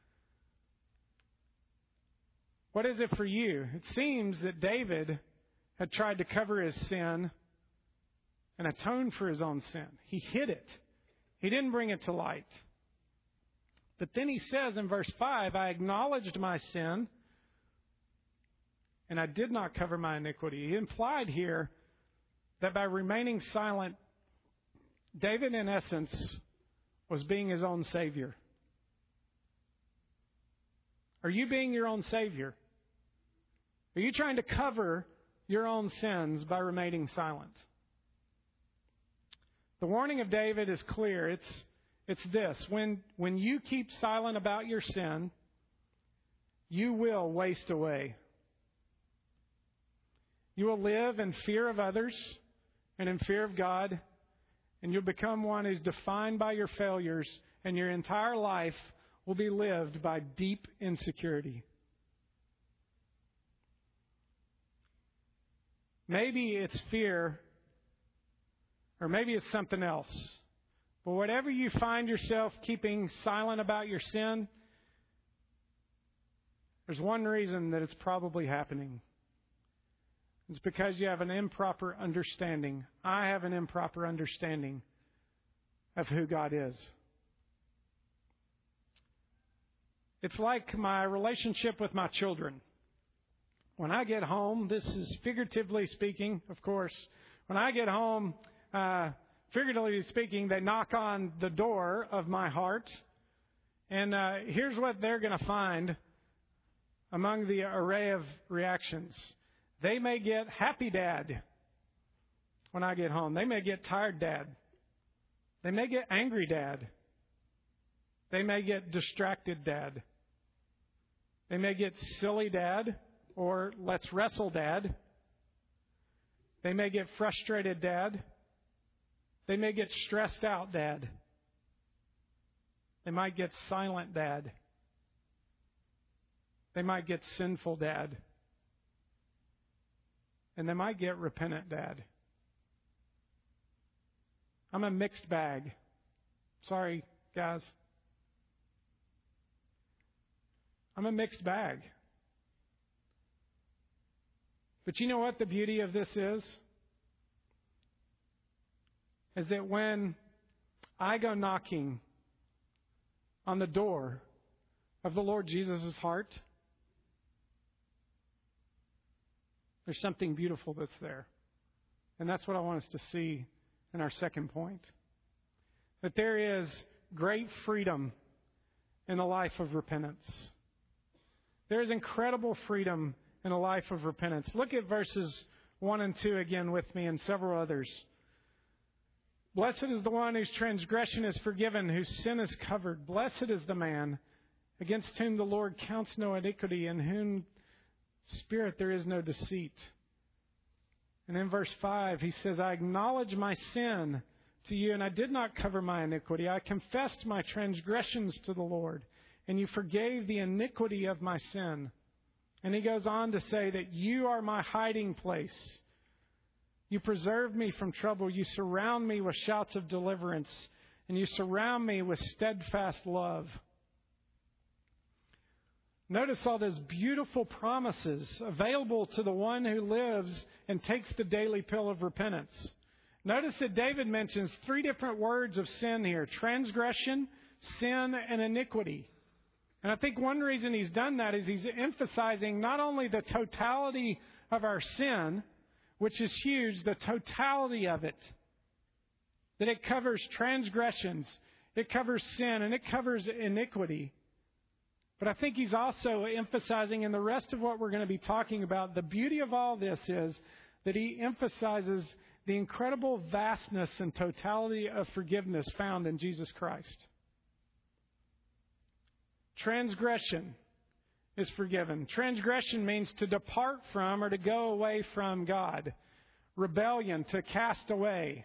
What is it for you? It seems that David had tried to cover his sin and atone for his own sin. He hid it. He didn't bring it to light. But then he says in verse 5, I acknowledged my sin and I did not cover my iniquity. He implied here that by remaining silent, David, in essence, was being his own Savior. Are you being your own Savior? Are you trying to cover your own sins by remaining silent? The warning of David is clear. It's this. When you keep silent about your sin, you will waste away. You will live in fear of others and in fear of God, and you'll become one who's defined by your failures, and your entire life will be lived by deep insecurity. Maybe it's fear, or maybe it's something else. But whatever you find yourself keeping silent about your sin, there's one reason that it's probably happening. It's because you have an improper understanding. I have an improper understanding of who God is. It's like my relationship with my children. When I get home, this is figuratively speaking, of course. When I get home, figuratively speaking, they knock on the door of my heart. And here's what they're going to find among the array of reactions. They may get happy dad when I get home. They may get tired dad. They may get angry dad. They may get distracted dad. They may get silly dad or let's wrestle dad. They may get frustrated dad. They may get stressed out dad. They might get silent dad. They might get sinful dad. And they might get repentant dad. I'm a mixed bag. Sorry, guys. I'm a mixed bag. But you know what the beauty of this is? Is that when I go knocking on the door of the Lord Jesus' heart? There's something beautiful that's there. And that's what I want us to see in our second point. That there is great freedom in the life of repentance. There is incredible freedom in a life of repentance. Look at verses 1 and 2 again with me and several others. Blessed is the one whose transgression is forgiven, whose sin is covered. Blessed is the man against whom the Lord counts no iniquity, in whom spirit there is no deceit. And in verse 5, he says, I acknowledge my sin to you, and I did not cover my iniquity. I confessed my transgressions to the Lord, and you forgave the iniquity of my sin. And he goes on to say that you are my hiding place. You preserve me from trouble. You surround me with shouts of deliverance, and you surround me with steadfast love. Notice all those beautiful promises available to the one who lives and takes the daily pill of repentance. Notice that David mentions 3 different words of sin here: transgression, sin, and iniquity. And I think one reason he's done that is he's emphasizing not only the totality of our sin, which is huge, the totality of it. That it covers transgressions, it covers sin, and it covers iniquity. But I think he's also emphasizing in the rest of what we're going to be talking about, the beauty of all this is that he emphasizes the incredible vastness and totality of forgiveness found in Jesus Christ. Transgression is forgiven. Transgression means to depart from or to go away from God. Rebellion, to cast away.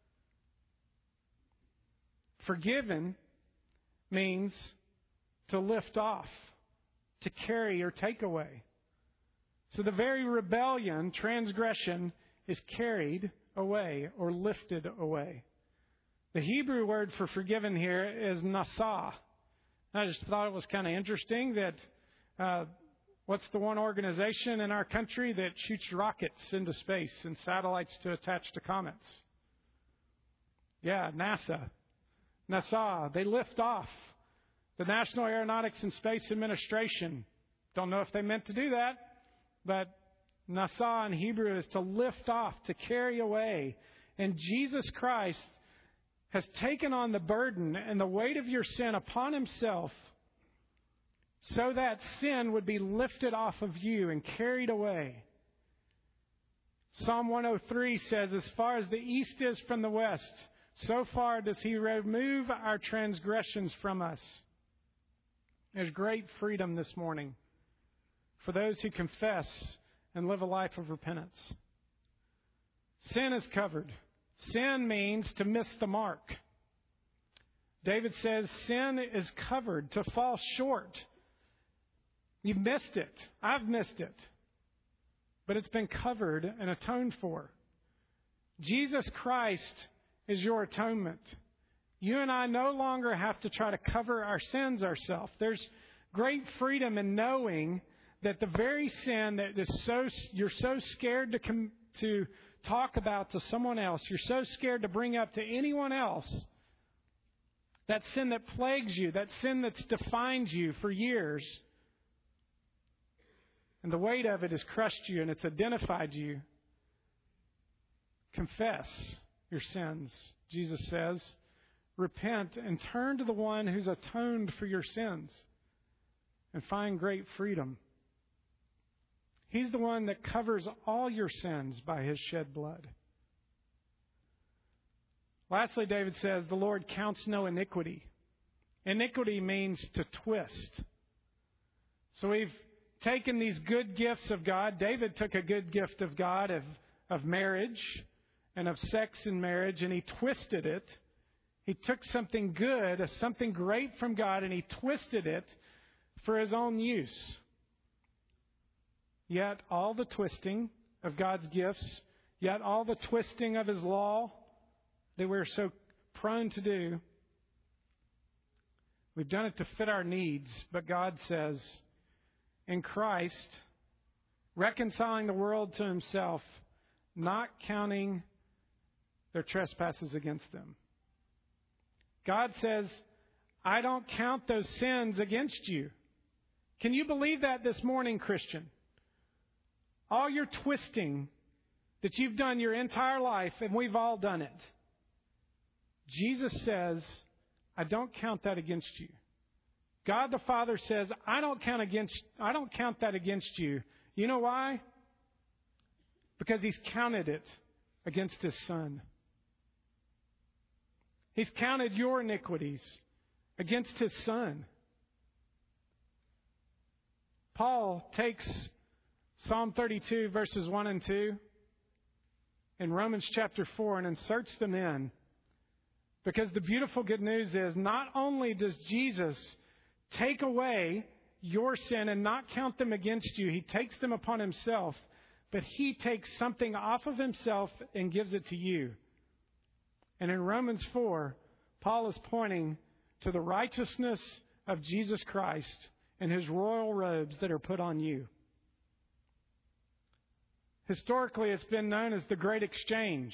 Forgiven means to lift off, to carry or take away. So the very rebellion, transgression, is carried away or lifted away. The Hebrew word for forgiven here is nasa. I just thought it was kind of interesting that what's the one organization in our country that shoots rockets into space and satellites to attach to comets? Yeah, NASA. NASA. They lift off. The National Aeronautics and Space Administration. Don't know if they meant to do that, but nasa in Hebrew is to lift off, to carry away. And Jesus Christ has taken on the burden and the weight of your sin upon himself so that sin would be lifted off of you and carried away. Psalm 103 says, as far as the east is from the west, so far does he remove our transgressions from us. There's great freedom this morning for those who confess and live a life of repentance. Sin is covered. Sin means to miss the mark. David says sin is covered, to fall short. You've missed it. I've missed it. But it's been covered and atoned for. Jesus Christ is your atonement. You and I no longer have to try to cover our sins ourselves. There's great freedom in knowing that the very sin that you're so scared to talk about to someone else, you're so scared to bring up to anyone else, that sin that plagues you, that sin that's defined you for years, and the weight of it has crushed you and it's identified you. Confess your sins, Jesus says. Repent and turn to the one who's atoned for your sins and find great freedom. He's the one that covers all your sins by his shed blood. Lastly, David says, the Lord counts no iniquity. Iniquity means to twist. So we've taken these good gifts of God. David took a good gift of God of marriage and of sex in marriage, and he twisted it. He took something good, something great from God, and he twisted it for his own use. Yet all the twisting of God's gifts, yet all the twisting of his law that we're so prone to do, we've done it to fit our needs. But God says, in Christ, reconciling the world to himself, not counting their trespasses against them. God says, I don't count those sins against you. Can you believe that this morning, Christian? All your twisting that you've done your entire life, and we've all done it. Jesus says, I don't count that against you. God the Father says, I don't count that against you. You know why? Because He's counted it against His Son. He's counted your iniquities against His Son. Paul takes Psalm 32 verses 1 and 2 in Romans chapter 4 and inserts them in. Because the beautiful good news is not only does Jesus take away your sin and not count them against you, He takes them upon Himself, but He takes something off of Himself and gives it to you. And in Romans 4, Paul is pointing to the righteousness of Jesus Christ and His royal robes that are put on you. Historically, it's been known as the Great Exchange.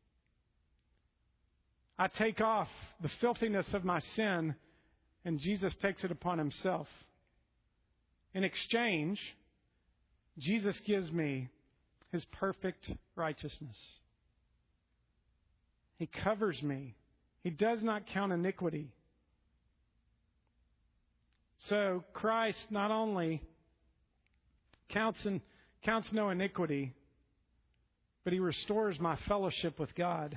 I take off the filthiness of my sin, and Jesus takes it upon Himself. In exchange, Jesus gives me His perfect righteousness. He covers me. He does not count iniquity. So Christ not only counts no iniquity, but He restores my fellowship with God.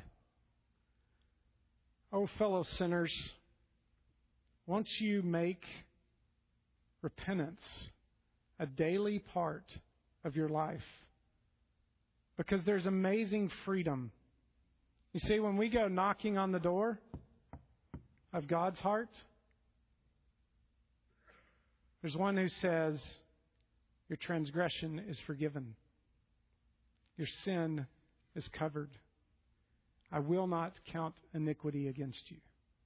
Oh, fellow sinners, won't you make repentance a daily part of your life? Because there's amazing freedom. You see, when we go knocking on the door of God's heart, there's one who says, your transgression is forgiven. Your sin is covered. I will not count iniquity against you.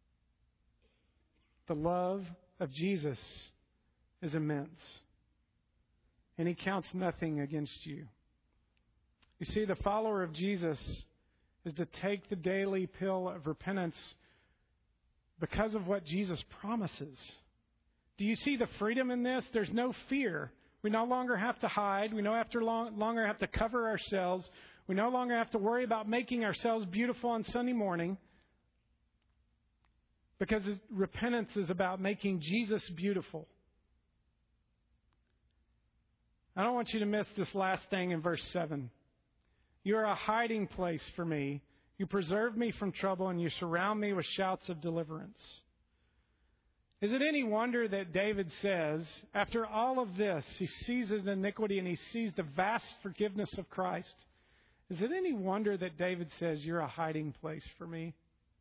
The love of Jesus is immense, and He counts nothing against you. You see, the follower of Jesus is to take the daily pill of repentance because of what Jesus promises. Do you see the freedom in this? There's no fear. We no longer have to hide. We no longer have to cover ourselves. We no longer have to worry about making ourselves beautiful on Sunday morning. Because repentance is about making Jesus beautiful. I don't want you to miss this last thing in verse 7. You are a hiding place for me. You preserve me from trouble, and you surround me with shouts of deliverance. Is it any wonder that David says, after all of this, he sees his iniquity and he sees the vast forgiveness of Christ? Is it any wonder that David says, you're a hiding place for me?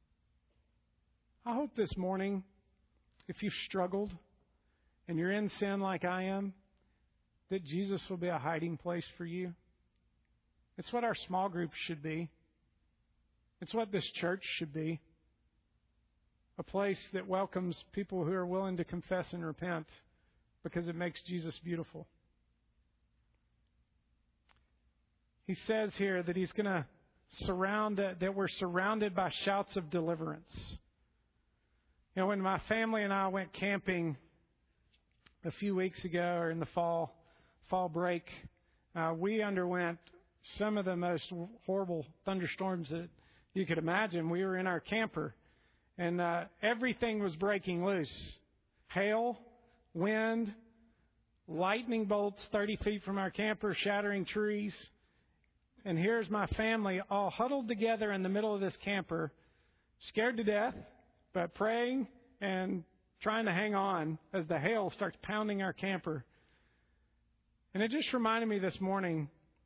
I hope this morning, if you've struggled and you're in sin like I am, that Jesus will be a hiding place for you. It's what our small group should be. It's what this church should be. A place that welcomes people who are willing to confess and repent because it makes Jesus beautiful. He says here that He's going to that we're surrounded by shouts of deliverance. You know, when my family and I went camping a few weeks ago, or in the fall break, we underwent some of the most horrible thunderstorms that you could imagine. We were in our camper, and everything was breaking loose. Hail, wind, lightning bolts 30 feet from our camper, shattering trees. And here's my family all huddled together in the middle of this camper, scared to death, but praying and trying to hang on as the hail starts pounding our camper. And it just reminded me this morning,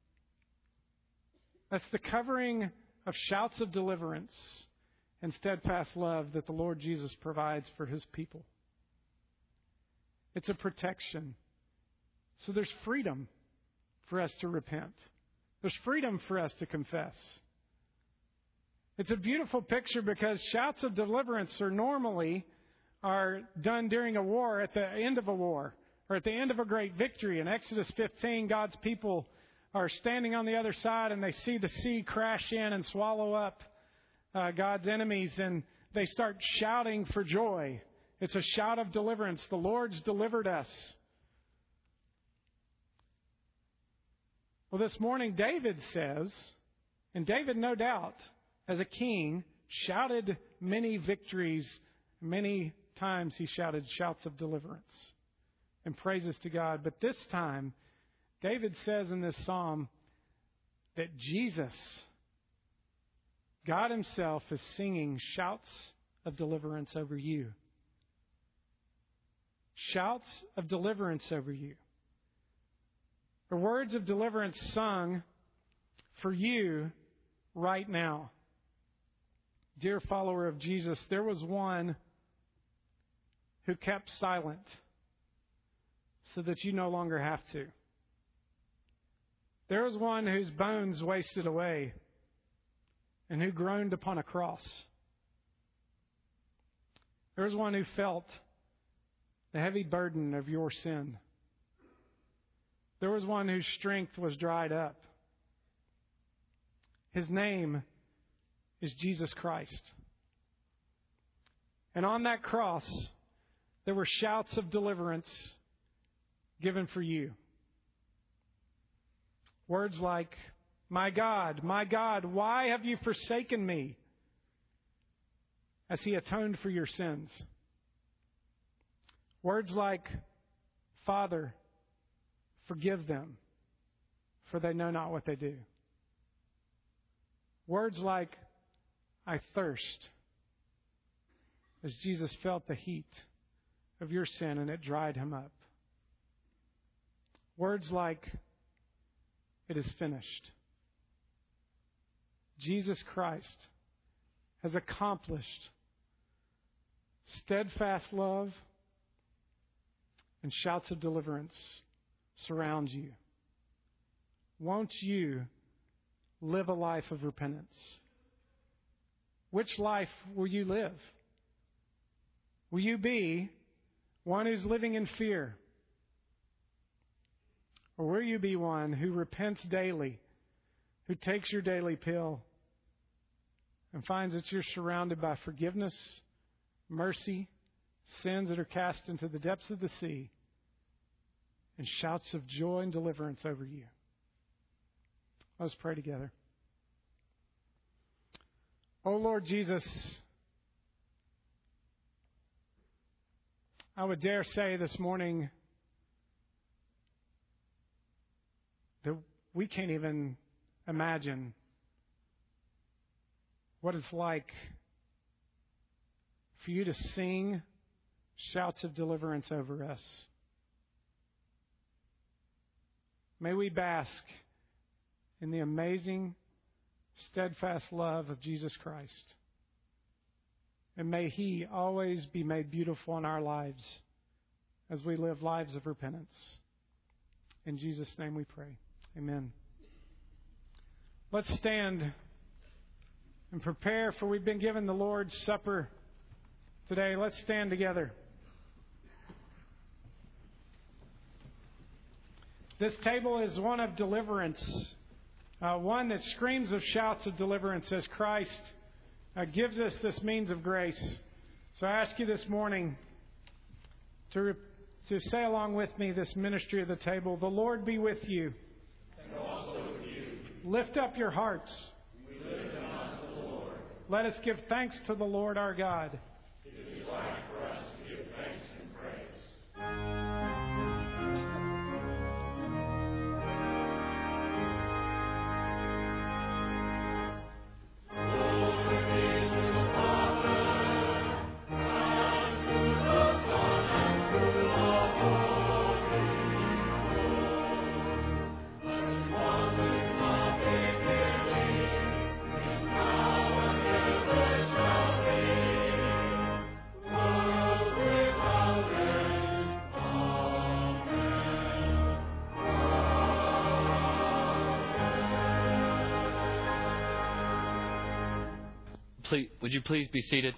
that's the covering of shouts of deliverance and steadfast love that the Lord Jesus provides for His people. It's a protection. So there's freedom for us to repent. There's freedom for us to confess. It's a beautiful picture because shouts of deliverance are done during a war, at the end of a war, or at the end of a great victory. In Exodus 15, God's people are standing on the other side and they see the sea crash in and swallow up God's enemies, and they start shouting for joy. It's a shout of deliverance. The Lord's delivered us. Well, this morning David says, and David, no doubt, as a king, shouted many victories. Many times he shouted shouts of deliverance and praises to God. But this time, David says in this psalm that Jesus, God Himself, is singing shouts of deliverance over you. Shouts of deliverance over you. The words of deliverance sung for you right now. Dear follower of Jesus, there was one who kept silent so that you no longer have to. There was one whose bones wasted away and who groaned upon a cross. There was one who felt the heavy burden of your sin. There was one whose strength was dried up. His name is Jesus Christ. And on that cross, there were shouts of deliverance given for you. Words like, my God, why have you forsaken me?" as He atoned for your sins. Words like, "Father, forgive them, for they know not what they do." Words like, "I thirst," as Jesus felt the heat of your sin and it dried Him up. Words like, "It is finished." Jesus Christ has accomplished steadfast love, and shouts of deliverance surround you. Won't you live a life of repentance? Which life will you live? Will you be one who's living in fear? Or will you be one who repents daily, who takes your daily pill and finds that you're surrounded by forgiveness, mercy, sins that are cast into the depths of the sea, and shouts of joy and deliverance over you? Let's pray together. Oh Lord Jesus, I would dare say this morning that we can't even imagine what it's like for you to sing shouts of deliverance over us. May we bask in the amazing, steadfast love of Jesus Christ. And may He always be made beautiful in our lives as we live lives of repentance. In Jesus' name we pray. Amen. Let's stand and prepare, for we've been given the Lord's Supper today. Let's stand together. This table is one of deliverance, one that screams of shouts of deliverance as Christ gives us this means of grace. So I ask you this morning to say along with me this ministry of the table. The Lord be with you. And also with you. Lift up your hearts. We lift them unto the Lord. Let us give thanks to the Lord our God. It is right for us to give thanks and praise. Would you please be seated?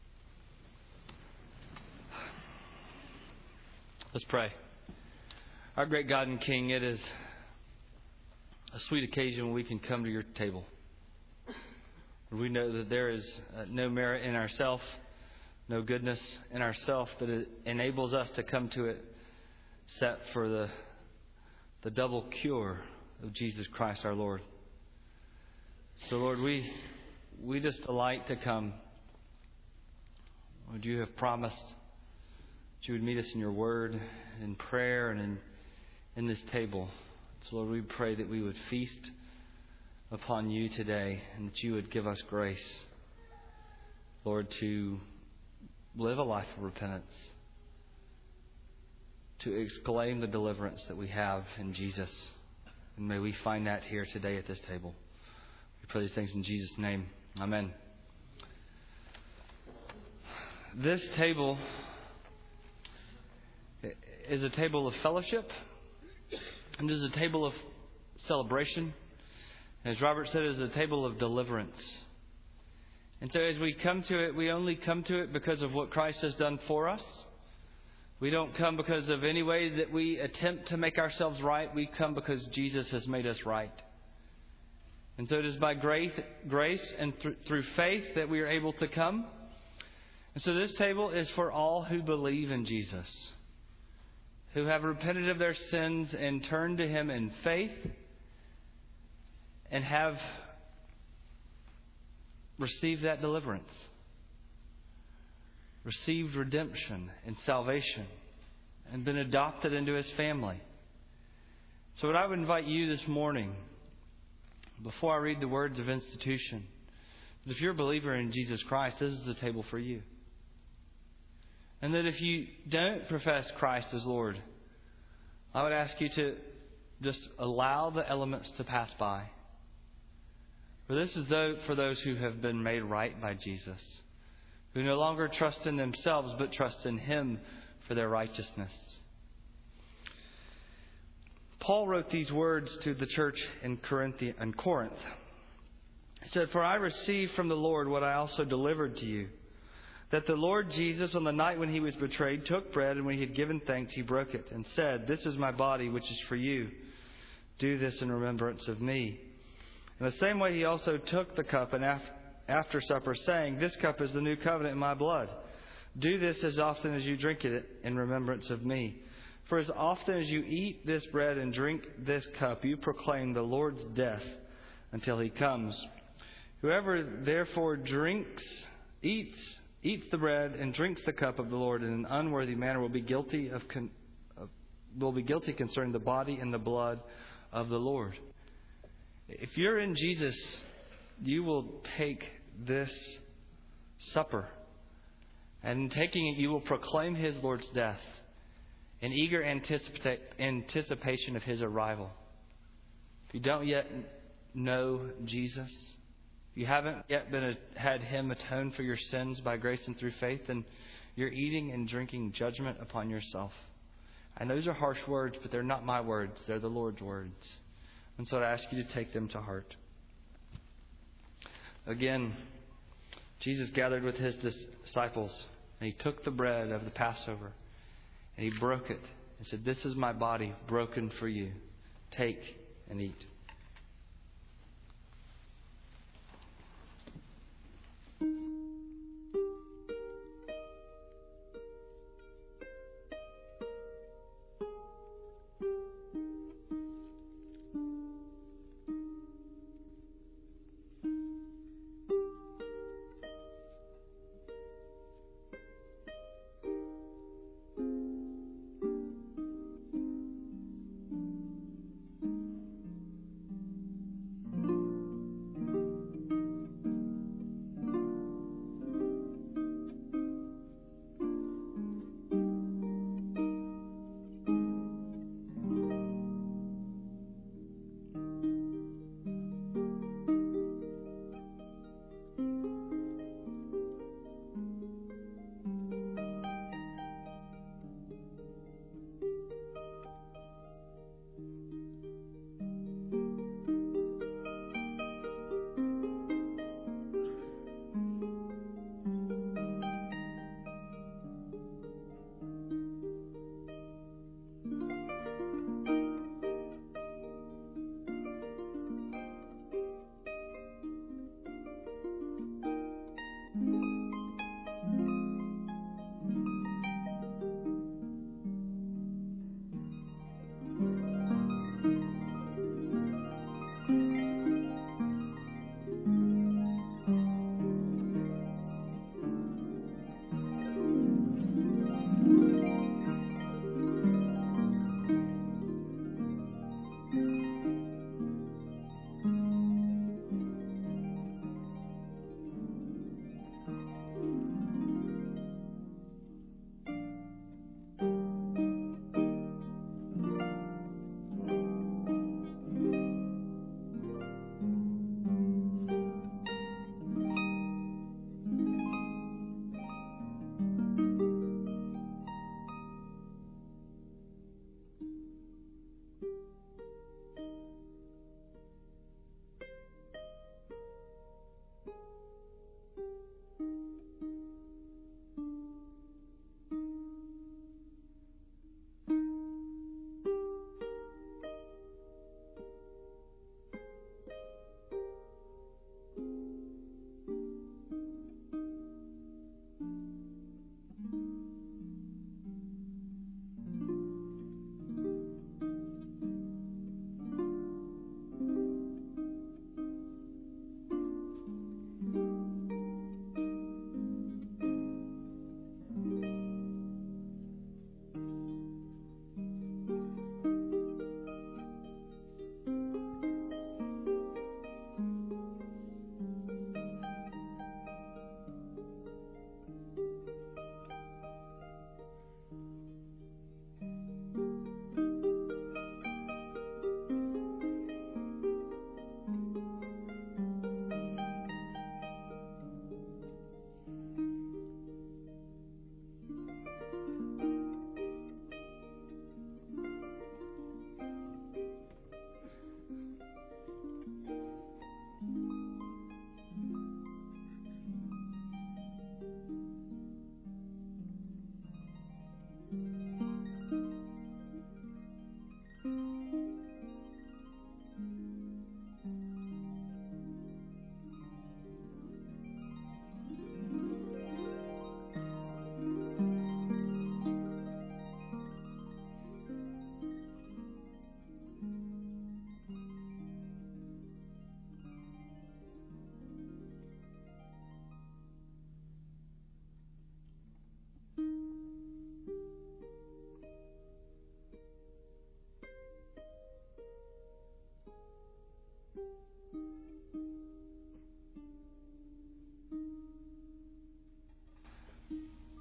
Let's pray. Our great God and King, it is a sweet occasion when we can come to your table. We know that there is no merit in ourself, no goodness in ourself that enables us to come to it, except for the double cure of Jesus Christ our Lord. So, Lord, we just delight to come. Lord, you have promised that you would meet us in your word, in prayer, and in this table. So, Lord, we pray that we would feast upon you today and that you would give us grace, Lord, to live a life of repentance, to exclaim the deliverance that we have in Jesus. And may we find that here today at this table. We pray these things in Jesus' name. Amen. This table is a table of fellowship, and is a table of celebration. As Robert said, it is a table of deliverance. And so as we come to it, we only come to it because of what Christ has done for us. We don't come because of any way that we attempt to make ourselves right. We come because Jesus has made us right. And so it is by grace and through faith that we are able to come. And so this table is for all who believe in Jesus, who have repented of their sins and turned to Him in faith and have received that deliverance, received redemption and salvation, and been adopted into His family. So what I would invite you this morning, before I read the words of institution, that if you're a believer in Jesus Christ, this is the table for you. And that if you don't profess Christ as Lord, I would ask you to just allow the elements to pass by. For this is for those who have been made right by Jesus, who no longer trust in themselves but trust in Him for their righteousness. Paul wrote these words to the church in Corinth. He said, "For I received from the Lord what I also delivered to you, that the Lord Jesus, on the night when He was betrayed, took bread, and when He had given thanks, He broke it, and said, 'This is my body, which is for you. Do this in remembrance of me.' In the same way He also took the cup and after supper, saying, 'This cup is the new covenant in my blood. Do this as often as you drink it in remembrance of me. For as often as you eat this bread and drink this cup, you proclaim the Lord's death until He comes. Whoever therefore eats the bread and drinks the cup of the Lord in an unworthy manner will be guilty concerning the body and the blood of the Lord.'" If you're in Jesus, you will take this supper, and in taking it, you will proclaim His Lord's death in eager anticipation of His arrival. If you don't yet know Jesus, if you haven't yet had Him atone for your sins by grace and through faith, then you're eating and drinking judgment upon yourself. And those are harsh words, but they're not my words. They're the Lord's words. And so I ask you to take them to heart. Again, Jesus gathered with His disciples, and He took the bread of the Passover, and He broke it and said, "This is my body broken for you. Take and eat."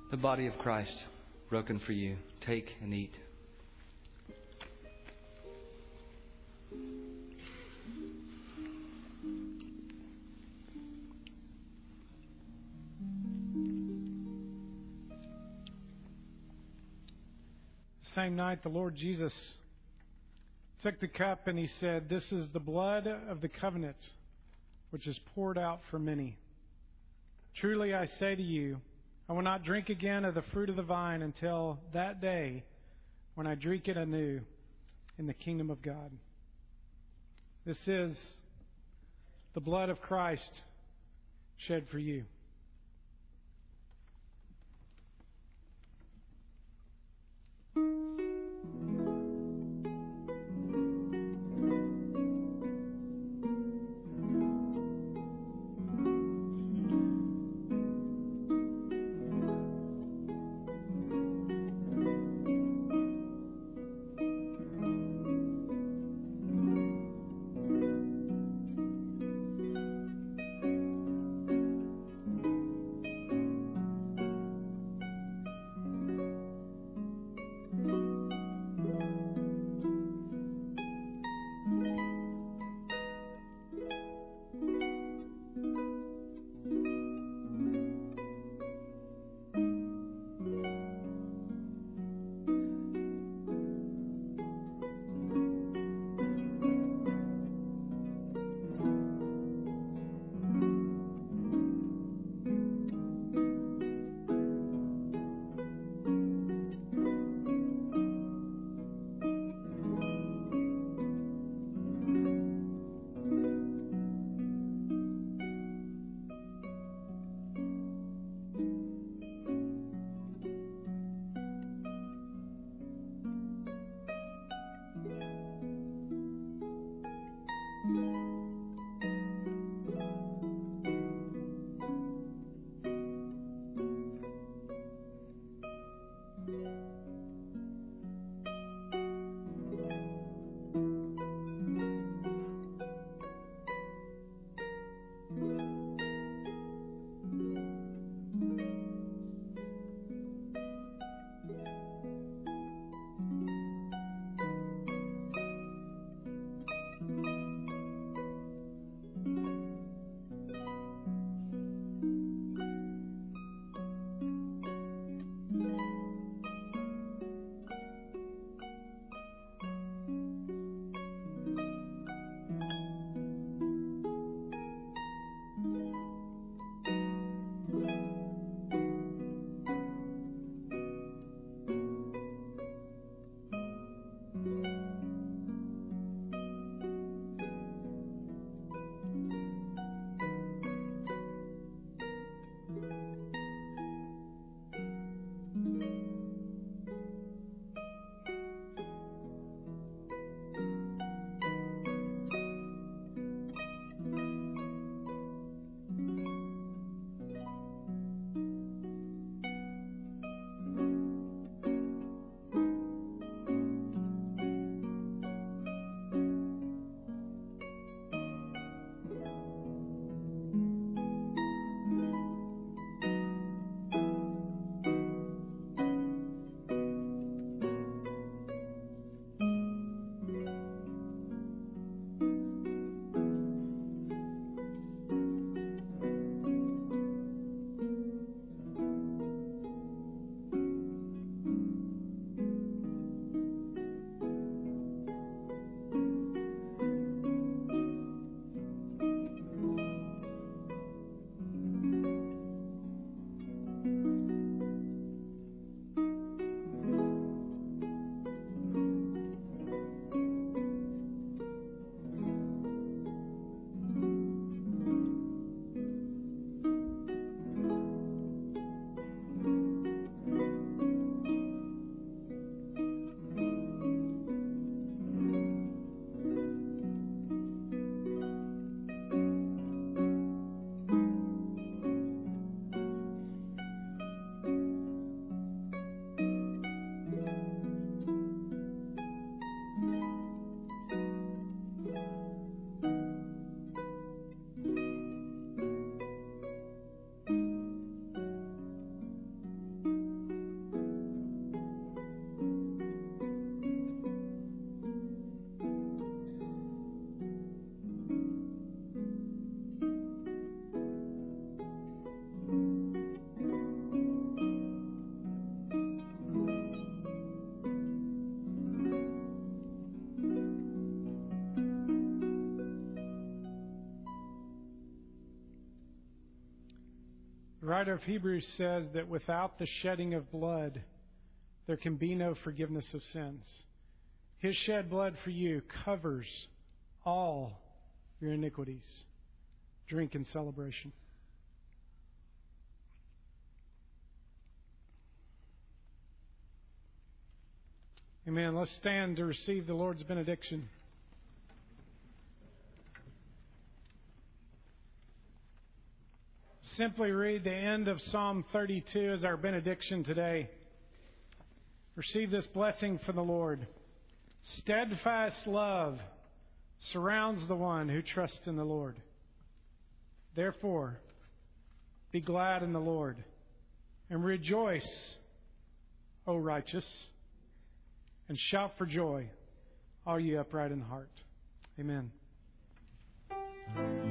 The body of Christ, broken for you. Take and eat. The same night, the Lord Jesus took the cup and He said, "This is the blood of the covenant, which is poured out for many. Truly I say to you, I will not drink again of the fruit of the vine until that day when I drink it anew in the kingdom of God." This is the blood of Christ shed for you. The writer of Hebrews says that without the shedding of blood, there can be no forgiveness of sins. His shed blood for you covers all your iniquities. Drink in celebration. Amen. Let's stand to receive the Lord's benediction. Simply read the end of Psalm 32 as our benediction today. Receive this blessing from the Lord. Steadfast love surrounds the one who trusts in the Lord. Therefore, be glad in the Lord and rejoice, O righteous, and shout for joy, all ye upright in heart. Amen.